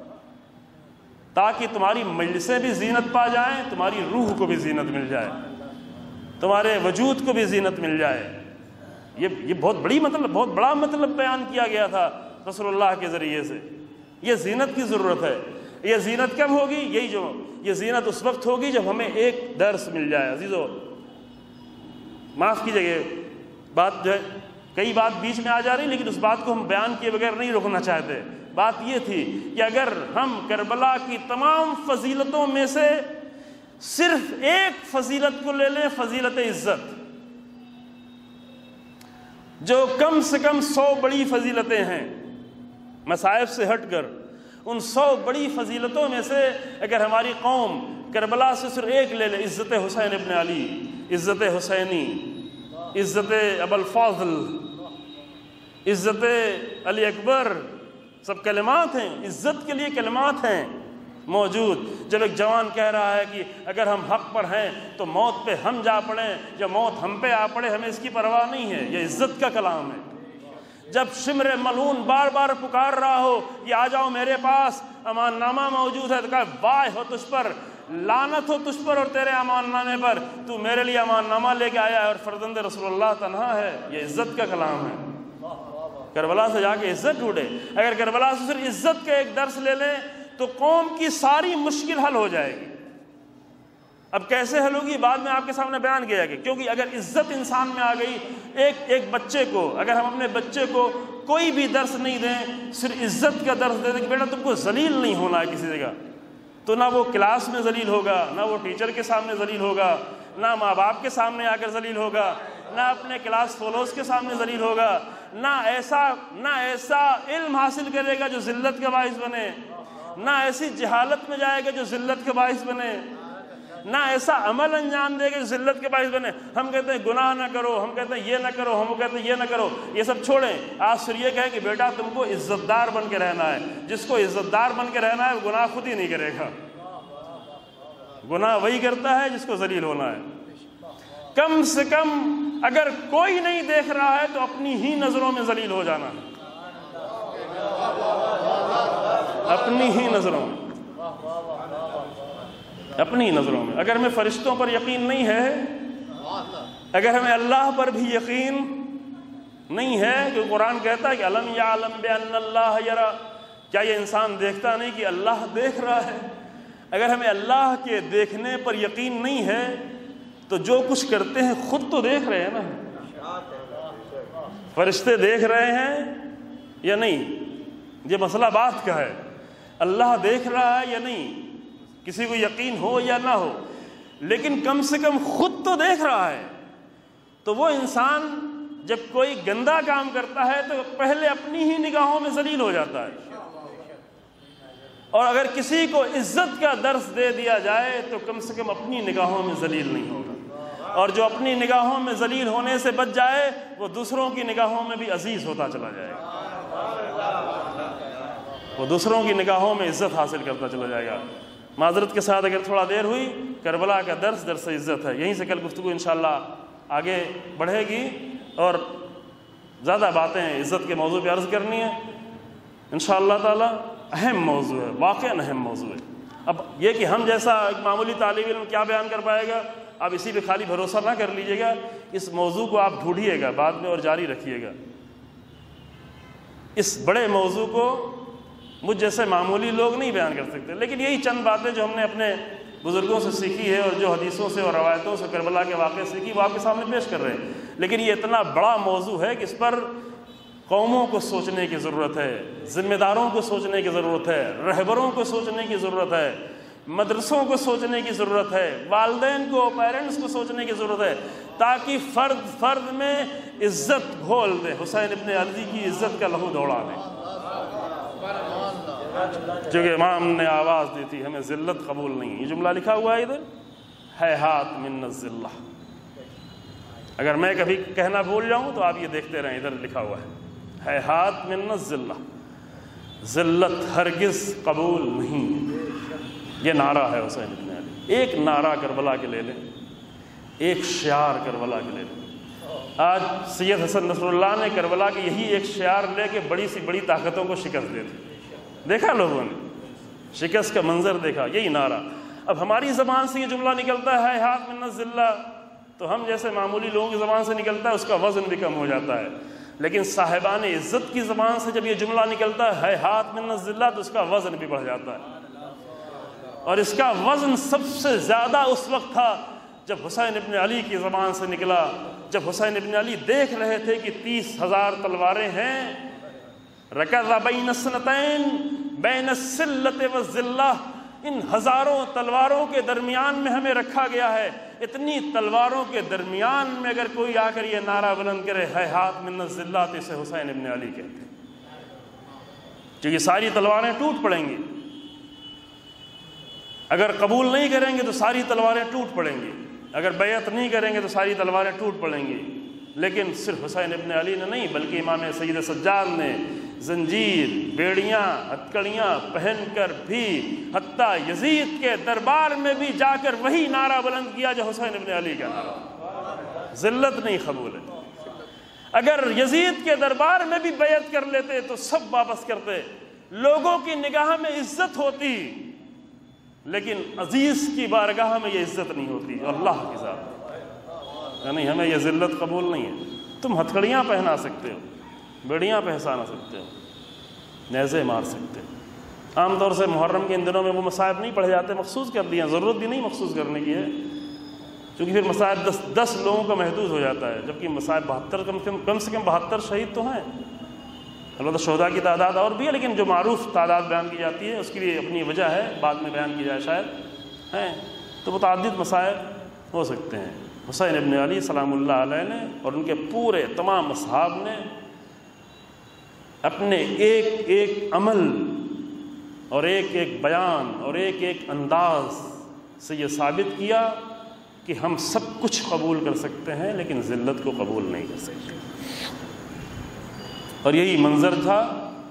تاکہ تمہاری مجلسیں بھی زینت پا جائیں، تمہاری روح کو بھی زینت مل جائے، تمہارے وجود کو بھی زینت مل جائے۔ یہ بہت بڑا مطلب بیان کیا گیا تھا رسول اللہ کے ذریعے سے۔ یہ زینت کی ضرورت ہے۔ یہ زینت کب ہوگی؟ یہ زینت اس وقت ہوگی جب ہمیں ایک درس مل جائے۔ عزیزو معاف کیجئے گا، بات جو ہے کئی بات بیچ میں آ جا رہی لیکن اس بات کو ہم بیان کیے بغیر نہیں رکنا چاہتے۔ بات یہ تھی کہ اگر ہم کربلا کی تمام فضیلتوں میں سے صرف ایک فضیلت کو لے لیں، فضیلت عزت، جو کم سے کم 100 بڑی فضیلتیں ہیں مصائب سے ہٹ کر، ان 100 بڑی فضیلتوں میں سے اگر ہماری قوم کربلا سے صرف ایک لے لے، عزت حسین ابن علی، عزت حسینی، عزت ابو الفاضل، عزت علی اکبر، سب کلمات ہیں، عزت کے لیے کلمات ہیں موجود۔ جب ایک جوان کہہ رہا ہے کہ اگر ہم حق پر ہیں تو موت پہ ہم جا پڑیں یا موت ہم پہ آ پڑے، ہمیں اس کی پرواہ نہیں ہے، یہ عزت کا کلام ہے۔ جب شمر ملعون بار بار پکار رہا ہو کہ آ جاؤ میرے پاس، امان نامہ موجود ہے، تو کہا وائے ہو تجھ پر، لعنت ہو تجھ پر اور تیرے امان نامے پر، تو میرے لیے امان نامہ لے کے آیا ہے اور فرزند رسول اللہ تنہا ہے۔ یہ عزت کا کلام ہے۔ کربلا سے جا کے عزت ڈھونڈے۔ اگر کربلا سے صرف عزت کا ایک درس لے لیں تو قوم کی ساری مشکل حل ہو جائے گی۔ اب کیسے حل ہوگی بعد میں آپ کے سامنے بیان کیا گیا، کیونکہ اگر عزت انسان میں آ گئی، ایک بچے کو اگر ہم اپنے بچے کو کوئی بھی درس نہیں دیں، صرف عزت کا درس دے دیں کہ بیٹا تم کو ذلیل نہیں ہونا ہے کسی جگہ، تو نہ وہ کلاس میں ذلیل ہوگا، نہ وہ ٹیچر کے سامنے ذلیل ہوگا، نہ ماں باپ کے سامنے آ کر ذلیل ہوگا۔ نہ اپنے کلاس فولوز کے سامنے ذلیل ہوگا، نہ ایسا علم حاصل کرے گا جو ذلت کا باعث بنے، نہ ایسی جہالت میں جائے گا جو ذلت کا باعث بنے، نہ ایسا عمل انجام دے گا جو ذلت کے باعث بنے۔ ہم کہتے ہیں گناہ نہ کرو، ہم کہتے ہیں یہ نہ کرو، ہم کہتے ہیں یہ نہ کرو، یہ سب چھوڑیں۔ آج پھر یہ کہیں کہ بیٹا تم کو عزت دار بن کے رہنا ہے۔ جس کو عزت دار بن کے رہنا ہے وہ گناہ خود ہی نہیں کرے گا، گناہ وہی کرتا ہے جس کو ذلیل ہونا ہے۔ کم سے کم اگر کوئی نہیں دیکھ رہا ہے تو اپنی ہی نظروں میں ذلیل ہو جانا ہے، اپنی ہی نظروں میں، اپنی نظروں میں۔ اگر ہمیں فرشتوں پر یقین نہیں ہے، اگر ہمیں اللہ پر بھی یقین نہیں ہے، کہ قرآن کہتا ہے کہ الم یعلم بان اللہ یری، کیا یہ انسان دیکھتا نہیں کہ اللہ دیکھ رہا ہے؟ اگر ہمیں اللہ کے دیکھنے پر یقین نہیں ہے تو جو کچھ کرتے ہیں خود تو دیکھ رہے ہیں نا، فرشتے دیکھ رہے ہیں یا نہیں؟ یہ مسئلہ بات کا ہے، اللہ دیکھ رہا ہے یا نہیں، کسی کو یقین ہو یا نہ ہو، لیکن کم سے کم خود تو دیکھ رہا ہے۔ تو وہ انسان جب کوئی گندا کام کرتا ہے تو پہلے اپنی ہی نگاہوں میں ذلیل ہو جاتا ہے، اور اگر کسی کو عزت کا درس دے دیا جائے تو کم سے کم اپنی نگاہوں میں ذلیل نہیں ہوگا، اور جو اپنی نگاہوں میں ذلیل ہونے سے بچ جائے وہ دوسروں کی نگاہوں میں بھی عزیز ہوتا چلا جائے گا، وہ دوسروں کی نگاہوں میں عزت حاصل کرتا چلا جائے گا۔ معذرت کے ساتھ اگر تھوڑا دیر ہوئی، کربلا کا درس عزت ہے، یہیں سے کل گفتگو انشاءاللہ آگے بڑھے گی، اور زیادہ باتیں عزت کے موضوع پہ عرض کرنی ہے انشاءاللہ تعالی۔ اہم موضوع ہے، واقعاً اہم موضوع ہے۔ اب یہ کہ ہم جیسا ایک معمولی طالب علم کیا بیان کر پائے گا، آپ اسی پہ خالی بھروسہ نہ کر لیجئے گا، اس موضوع کو آپ ڈھونڈیے گا بعد میں اور جاری رکھیے گا۔ اس بڑے موضوع کو مجھ جیسے معمولی لوگ نہیں بیان کر سکتے، لیکن یہی چند باتیں جو ہم نے اپنے بزرگوں سے سیکھی ہے اور جو حدیثوں سے اور روایتوں سے کربلا کے واقعے سیکھی وہ آپ کے سامنے پیش کر رہے ہیں۔ لیکن یہ اتنا بڑا موضوع ہے کہ اس پر قوموں کو سوچنے کی ضرورت ہے، ذمہ داروں کو سوچنے کی ضرورت ہے، رہبروں کو سوچنے کی ضرورت ہے، مدرسوں کو سوچنے کی ضرورت ہے، والدین کو، پیرنٹس کو سوچنے کی ضرورت ہے، تاکہ فرد میں عزت گھول دے، حسین ابن علی کی عزت کا لہو دوڑا دے، کیونکہ امام نے آواز دی تھی ہمیں ذلت قبول نہیں۔ یہ جملہ لکھا ہوا ہے ادھر، ہیہات من الذلہ۔ اگر میں کبھی کہنا بھول جاؤں تو آپ یہ دیکھتے رہیں، ادھر لکھا ہوا ہے ہیہات من الذلہ، ذلت ہرگز قبول نہیں۔ یہ نعرہ ہے حسین ابن علی، ایک نعرہ کربلا کے لے لیں، ایک شعار کربلا کے لے لیں۔ آج سید حسن نصر اللہ نے کربلا کے یہی ایک شعار لے کے بڑی سی بڑی طاقتوں کو شکست دے دی، دیکھا لوگوں نے شکست کا منظر دیکھا، یہی نعرہ۔ اب ہماری زبان سے یہ جملہ نکلتا ہے ہیہات من الذلہ، تو ہم جیسے معمولی لوگوں کی زبان سے نکلتا ہے اس کا وزن بھی کم ہو جاتا ہے، لیکن صاحبان عزت کی زبان سے جب یہ جملہ نکلتا ہے ہیہات من الذلہ تو اس کا وزن بھی بڑھ جاتا ہے، اور اس کا وزن سب سے زیادہ اس وقت تھا جب حسین ابن علی کی زبان سے نکلا، جب حسین ابن علی دیکھ رہے تھے کہ 30,000 تلواریں ہیں، رکض بین السنتین بین السلۃ والذلہ، ان ہزاروں تلواروں کے درمیان میں ہمیں رکھا گیا ہے، اتنی تلواروں کے درمیان میں اگر کوئی آ کر یہ نعرہ بلند کرے ہیہات من الذلہ تو اسے حسین ابن علی کہتے ہیں، کیونکہ ساری تلواریں ٹوٹ پڑیں گی، اگر قبول نہیں کریں گے تو ساری تلواریں ٹوٹ پڑیں گی، اگر بیعت نہیں کریں گے تو ساری تلواریں ٹوٹ پڑیں گی۔ لیکن صرف حسین ابن علی نے نہیں بلکہ امام سید سجاد نے زنجیر، بیڑیاں، ہتکڑیاں پہن کر بھی حتیٰ یزید کے دربار میں بھی جا کر وہی نعرہ بلند کیا جو حسین ابن علی کا نعرہ، ذلت نہیں قبول ہے۔ اگر یزید کے دربار میں بھی بیعت کر لیتے تو سب واپس کرتے، لوگوں کی نگاہ میں عزت ہوتی، لیکن عزیز کی بارگاہ میں یہ عزت نہیں ہوتی، اللہ کی ذات یعنی ہمیں یہ ذلت قبول نہیں ہے۔ تم ہتھکڑیاں پہنا سکتے ہو، بیڑیاں پہسانا سکتے ہو، نیزے مار سکتے ہو، عام طور سے محرم کے ان دنوں میں وہ مصائب نہیں پڑھے جاتے، مخصوص کر دیا، ضرورت بھی نہیں مخصوص کرنے کی ہے، کیونکہ پھر مصائب 10 لوگوں کا محدود ہو جاتا ہے، جبکہ مصائب 72 کم سے کم 72 شہید تو ہیں، البتہ شہداء کی تعداد اور بھی ہے، لیکن جو معروف تعداد بیان کی جاتی ہے اس کی بھی اپنی وجہ ہے، بعد میں بیان کی جائے شاید، ہیں تو متعدد مصائب ہو سکتے ہیں۔ حسین ابن علی سلام اللہ علیہ نے اور ان کے پورے تمام اصحاب نے اپنے ایک ایک عمل اور ایک ایک بیان اور ایک ایک انداز سے یہ ثابت کیا کہ ہم سب کچھ قبول کر سکتے ہیں لیکن ذلت کو قبول نہیں کر سکتے. اور یہی منظر تھا،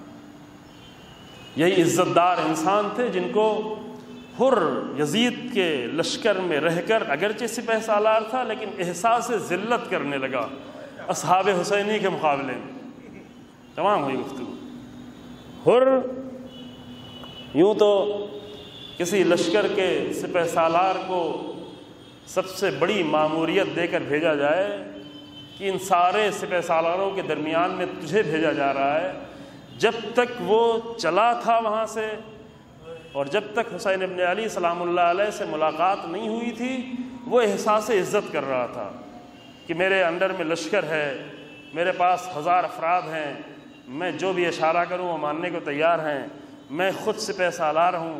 یہی عزت دار انسان تھے جن کو حر یزید کے لشکر میں رہ کر اگرچہ سپہ سالار تھا لیکن احساس ذلت کرنے لگا اصحاب حسینی کے مقابلے میں. تمام ہوئی گفتگو. حر یوں تو کسی لشکر کے سپہ سالار کو سب سے بڑی ماموریت دے کر بھیجا جائے کہ ان سارے سپہ سالاروں کے درمیان میں تجھے بھیجا جا رہا ہے. جب تک وہ چلا تھا وہاں سے اور جب تک حسین ابن علی سلام اللہ علیہ سے ملاقات نہیں ہوئی تھی وہ احساس عزت کر رہا تھا کہ میرے انڈر میں لشکر ہے، میرے پاس 1000 افراد ہیں، میں جو بھی اشارہ کروں وہ ماننے کو تیار ہیں، میں خود سپہ سالار ہوں،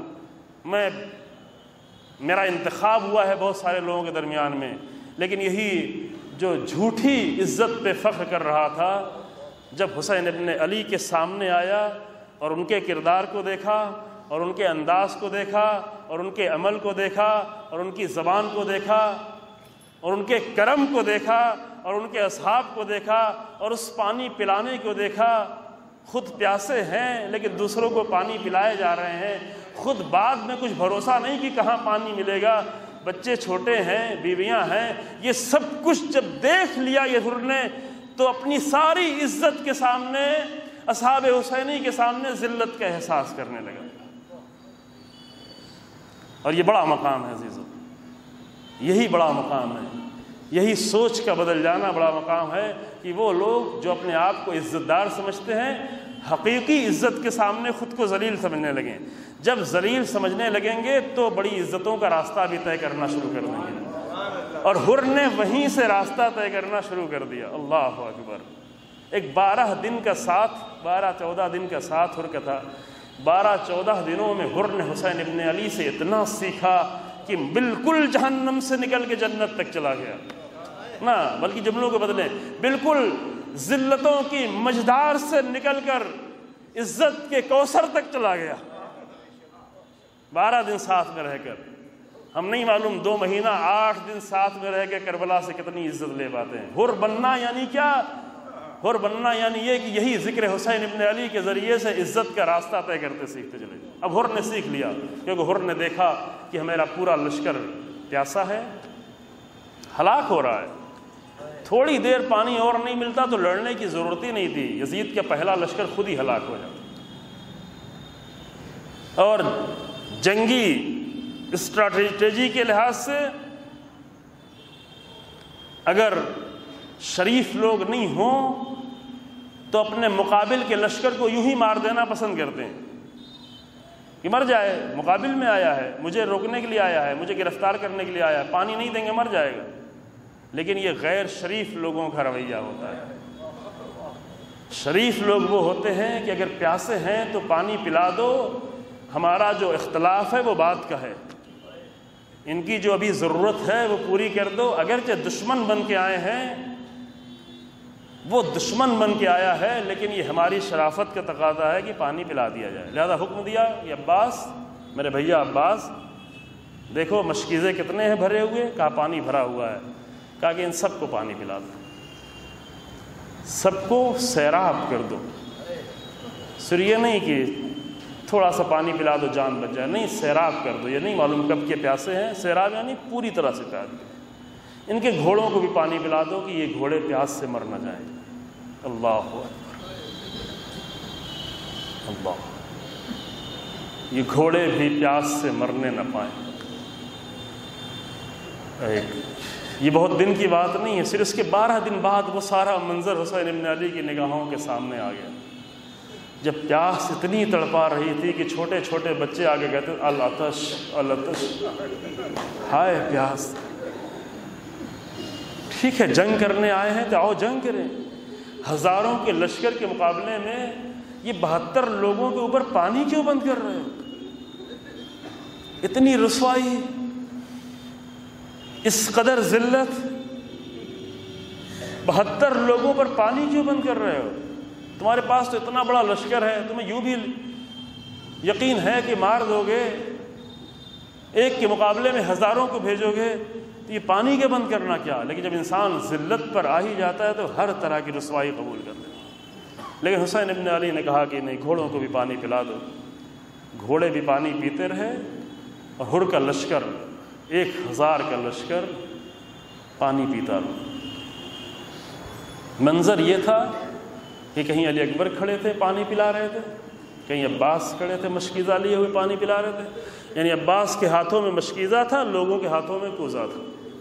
میرا انتخاب ہوا ہے بہت سارے لوگوں کے درمیان میں. لیکن یہی جو جھوٹی عزت پہ فخر کر رہا تھا جب حسین ابن علی کے سامنے آیا اور ان کے کردار کو دیکھا اور ان کے انداز کو دیکھا اور ان کے عمل کو دیکھا اور ان کی زبان کو دیکھا اور ان کے کرم کو دیکھا اور ان کے اصحاب کو دیکھا اور اس پانی پلانے کو دیکھا. خود پیاسے ہیں لیکن دوسروں کو پانی پلائے جا رہے ہیں. خود بعد میں کچھ بھروسہ نہیں کہ کہاں پانی ملے گا، بچے چھوٹے ہیں، بیویاں ہیں. یہ سب کچھ جب دیکھ لیا یہ حر نے تو اپنی ساری عزت کے سامنے، اصحاب حسینی کے سامنے ذلت کا احساس کرنے لگا. اور یہ بڑا مقام ہے عزیزو، یہی بڑا مقام ہے. یہی سوچ کا بدل جانا بڑا مقام ہے کہ وہ لوگ جو اپنے آپ کو عزت دار سمجھتے ہیں حقیقی عزت کے سامنے خود کو ذلیل سمجھنے لگیں. جب ذلیل سمجھنے لگیں گے تو بڑی عزتوں کا راستہ بھی طے کرنا شروع کر دیں گے. اور حر نے وہیں سے راستہ طے کرنا شروع کر دیا. اللہ اکبر. ایک 12 دن کا ساتھ، 12-14 دن کا ساتھ حر کا تھا. 12-14 دنوں میں حر نے حسین ابن علی سے اتنا سیکھا کہ بالکل جہنم سے نکل کے جنت تک چلا گیا. نہ بلکہ جملوں کو بدلیں، بالکل ذلتوں کی مجدار سے نکل کر عزت کے کوثر تک چلا گیا. 12 دن ساتھ میں رہ کر، ہم نہیں معلوم 2 مہینہ 8 دن ساتھ میں رہ کے کربلا سے کتنی عزت لے پاتے ہیں. حر بننا یعنی کیا؟ حر بننا یعنی یہ کہ یہی ذکر حسین ابن علی کے ذریعے سے عزت کا راستہ طے کرتے سیکھتے چلے. اب حر نے سیکھ لیا کیونکہ حر نے دیکھا کہ میرا پورا لشکر پیاسا ہے، ہلاک ہو رہا ہے. تھوڑی دیر پانی اور نہیں ملتا تو لڑنے کی ضرورت ہی نہیں تھی، یزید کا پہلا لشکر خود ہی ہلاک ہو جاتا. اور جنگی اسٹریٹجی کے لحاظ سے اگر شریف لوگ نہیں ہوں تو اپنے مقابل کے لشکر کو یوں ہی مار دینا پسند کرتے ہیں کہ مر جائے، مقابل میں آیا ہے، مجھے روکنے کے لیے آیا ہے، مجھے گرفتار کرنے کے لیے آیا ہے، پانی نہیں دیں گے مر جائے گا. لیکن یہ غیر شریف لوگوں کا رویہ ہوتا ہے. شریف لوگ وہ ہوتے ہیں کہ اگر پیاسے ہیں تو پانی پلا دو، ہمارا جو اختلاف ہے وہ بات کا ہے، ان کی جو ابھی ضرورت ہے وہ پوری کر دو. اگرچہ دشمن بن کے آئے ہیں، وہ دشمن بن کے آیا ہے، لیکن یہ ہماری شرافت کا تقاضا ہے کہ پانی پلا دیا جائے. لہذا حکم دیا کہ عباس، میرے بھیا عباس، دیکھو مشکیزیں کتنے ہیں بھرے ہوئے. کہا پانی بھرا ہوا ہے. کہا کہ ان سب کو پانی پلا دو، سب کو سیراب کر دو. صرف یہ نہیں کہ تھوڑا سا پانی پلا دو جان بچ جائے، نہیں، سیراب کر دو. یہ نہیں معلوم کب کے پیاسے ہیں، سیراب یعنی پوری طرح سے پیاس. ان کے گھوڑوں کو بھی پانی پلا دو کہ یہ گھوڑے پیاس سے مر نہ جائیں. اللہ اللہ، یہ گھوڑے بھی پیاس سے مرنے نہ پائیں. یہ بہت دن کی بات نہیں ہے، صرف اس کے 12 دن بعد وہ سارا منظر حسین ابن علی کی نگاہوں کے سامنے آ گیا. جب پیاس اتنی تڑپا رہی تھی کہ چھوٹے چھوٹے بچے آگے کہتے العطش العطش، ہائے پیاس. ٹھیک ہے جنگ کرنے آئے ہیں تو آؤ جنگ کریں. ہزاروں کے لشکر کے مقابلے میں یہ 72 لوگوں کے اوپر پانی کیوں بند کر رہے ہو؟ اتنی رسوائی، اس قدر ذلت. 72 لوگوں پر پانی کیوں بند کر رہے ہو؟ تمہارے پاس تو اتنا بڑا لشکر ہے، تمہیں یوں بھی یقین ہے کہ مار دو گے، ایک کے مقابلے میں ہزاروں کو بھیجو گے، تو یہ پانی کے بند کرنا کیا؟ لیکن جب انسان ذلت پر آ ہی جاتا ہے تو ہر طرح کی رسوائی قبول کر لیتا ہے۔ لیکن حسین ابن علی نے کہا کہ نہیں، گھوڑوں کو بھی پانی پلا دو۔ گھوڑے بھی پانی پیتے رہے اور ہر کا لشکر، 1000 کا لشکر پانی پیتا رہا۔ منظر یہ تھا کہ کہیں علی اکبر کھڑے تھے پانی پلا رہے تھے، کہیں عباس کھڑے تھے مشکیزہ لیے ہوئے پانی پلا رہے تھے، یعنی عباس کے ہاتھوں میں مشکیزہ تھا، لوگوں کے ہاتھوں میں کوزہ تھا۔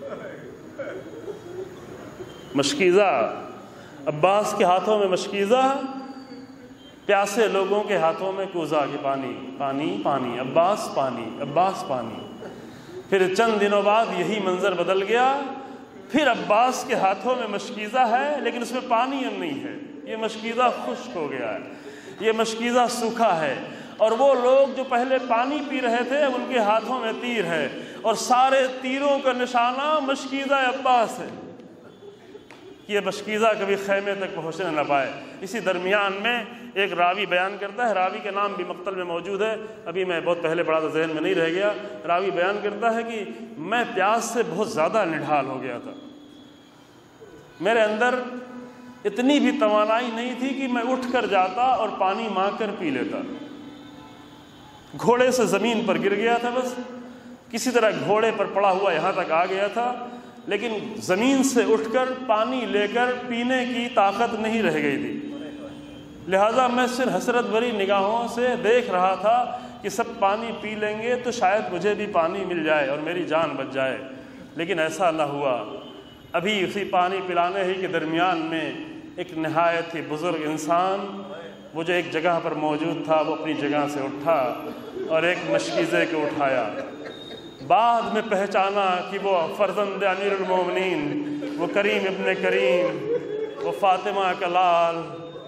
مشکیزہ، عباس کے ہاتھوں میں مشکیزہ، پیاسے لوگوں کے ہاتھوں میں کوزہ کہ پانی پانی پانی، عباس پانی، عباس پانی۔ پھر چند دنوں بعد یہی منظر بدل گیا، پھر عباس کے ہاتھوں میں مشکیزہ ہے لیکن اس میں پانی نہیں ہے، یہ مشکیزہ خشک ہو گیا ہے، یہ مشکیزہ سوکھا ہے، اور وہ لوگ جو پہلے پانی پی رہے تھے ان کے ہاتھوں میں تیر ہے، اور سارے تیروں کا نشانہ مشکیزہ عباس ہے، یہ مشکیزہ کبھی خیمے تک پہنچنے نہ پائے۔ اسی درمیان میں ایک راوی بیان کرتا ہے، راوی کا نام بھی مقتل میں موجود ہے، ابھی میں بہت پہلے پڑھا تھا ذہن میں نہیں رہ گیا۔ راوی بیان کرتا ہے کہ میں پیاس سے بہت زیادہ نڈھال ہو گیا تھا، میرے اندر اتنی بھی توانائی نہیں تھی کہ میں اٹھ کر جاتا اور پانی مانگ کر پی لیتا، گھوڑے سے زمین پر گر گیا تھا، بس کسی طرح گھوڑے پر پڑا ہوا یہاں تک آ گیا تھا، لیکن زمین سے اٹھ کر پانی لے کر پینے کی طاقت نہیں رہ گئی تھی، لہٰذا میں صرف حسرت بھری نگاہوں سے دیکھ رہا تھا کہ سب پانی پی لیں گے تو شاید مجھے بھی پانی مل جائے اور میری جان بچ جائے، لیکن ایسا نہ ہوا۔ ابھی اسی پانی پلانے ہی کے درمیان میں ایک نہایت ہی بزرگ انسان، وہ جو ایک جگہ پر موجود تھا، وہ اپنی جگہ سے اٹھا اور ایک مشکیزے کو اٹھایا، بعد میں پہچانا کہ وہ فرزند امیر المومنین، وہ کریم ابن کریم، وہ فاطمہ کا لال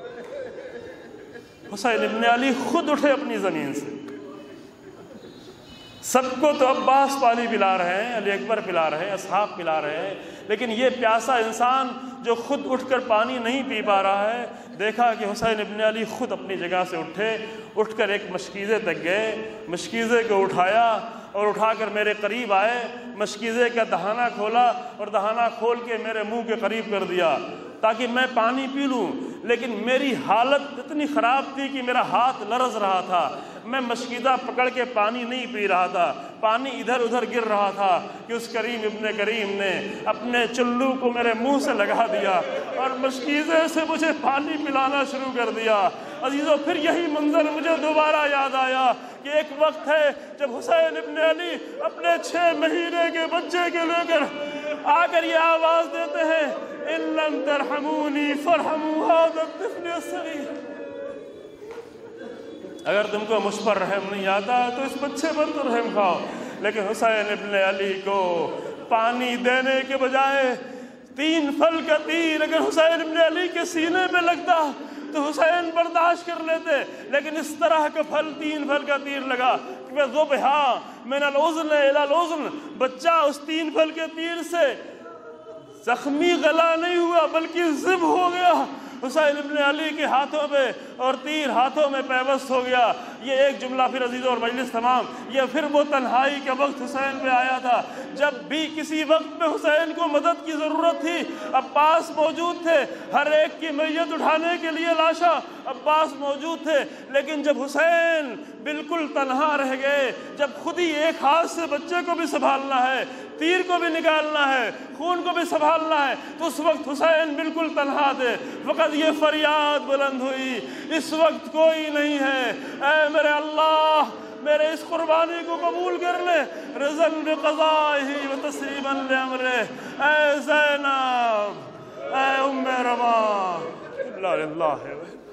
حسین ابن علی خود اٹھے اپنی زمین سے۔ سب کو تو عباس پانی پلا رہے ہیں، علی اکبر پلا رہے ہیں، اصحاب پلا رہے ہیں، لیکن یہ پیاسا انسان جو خود اٹھ کر پانی نہیں پی پا رہا ہے، دیکھا کہ حسین ابن علی خود اپنی جگہ سے اٹھے، اٹھ کر ایک مشکیزے تک گئے، مشکیزے کو اٹھایا اور اٹھا کر میرے قریب آئے، مشکیزے کا دہانہ کھولا اور دہانہ کھول کے میرے منہ کے قریب کر دیا تاکہ میں پانی پی لوں، لیکن میری حالت اتنی خراب تھی کہ میرا ہاتھ لرز رہا تھا، میں مشکیزہ پکڑ کے پانی نہیں پی رہا تھا، پانی ادھر ادھر گر رہا تھا کہ اس کریم ابن کریم نے اپنے چلو کو میرے منہ سے لگا دیا اور مشکیزے سے مجھے پانی پلانا شروع کر دیا۔ عزیزو، پھر یہی منظر مجھے دوبارہ یاد آیا کہ ایک وقت ہے جب حسین ابن علی اپنے 6 مہینے کے بچے کے لے کر آ کر یہ آواز دیتے ہیں، ان لم ترحمونی فرحموا ھذا الطفل الصغیر، اگر تم کو مجھ پر رحم نہیں آتا تو اس بچے پر تو رحم کھاؤ۔ لیکن حسین ابن علی کو پانی دینے کے بجائے 3 پھل کا تیر اگر حسین ابن علی کے سینے پہ لگتا تو حسین برداشت کر لیتے، لیکن اس طرح کا 3 پھل کا تیر لگا کہ ذبحا من الاذن الى الاذن، بچہ اس 3 پھل کے تیر سے زخمی گلا نہیں ہوا بلکہ ذبح ہو گیا حسین ابن علی کے ہاتھوں پہ، اور تیر ہاتھوں میں پیوست ہو گیا۔ یہ ایک جملہ پھر عزیزوں اور مجلس تمام، یہ پھر وہ تنہائی کا وقت حسین پہ آیا تھا جب بھی کسی وقت میں حسین کو مدد کی ضرورت تھی، عباس موجود تھے، ہر ایک کی میت اٹھانے کے لیے لاشا عباس موجود تھے، لیکن جب حسین بالکل تنہا رہ گئے، جب خود ہی ایک ہاتھ سے بچے کو بھی سنبھالنا ہے، تیر کو بھی نکالنا ہے، خون کو بھی سنبھالنا ہے، تو اس وقت حسین بالکل تنہا تھے۔ فقط یہ فریاد بلند ہوئی، اس وقت کوئی نہیں ہے، اے میرے اللہ میرے اس قربانی کو قبول کر لے، رضا بقضائہ و تسلیما لامرہ، اے زینب، اے ام رما، اللہ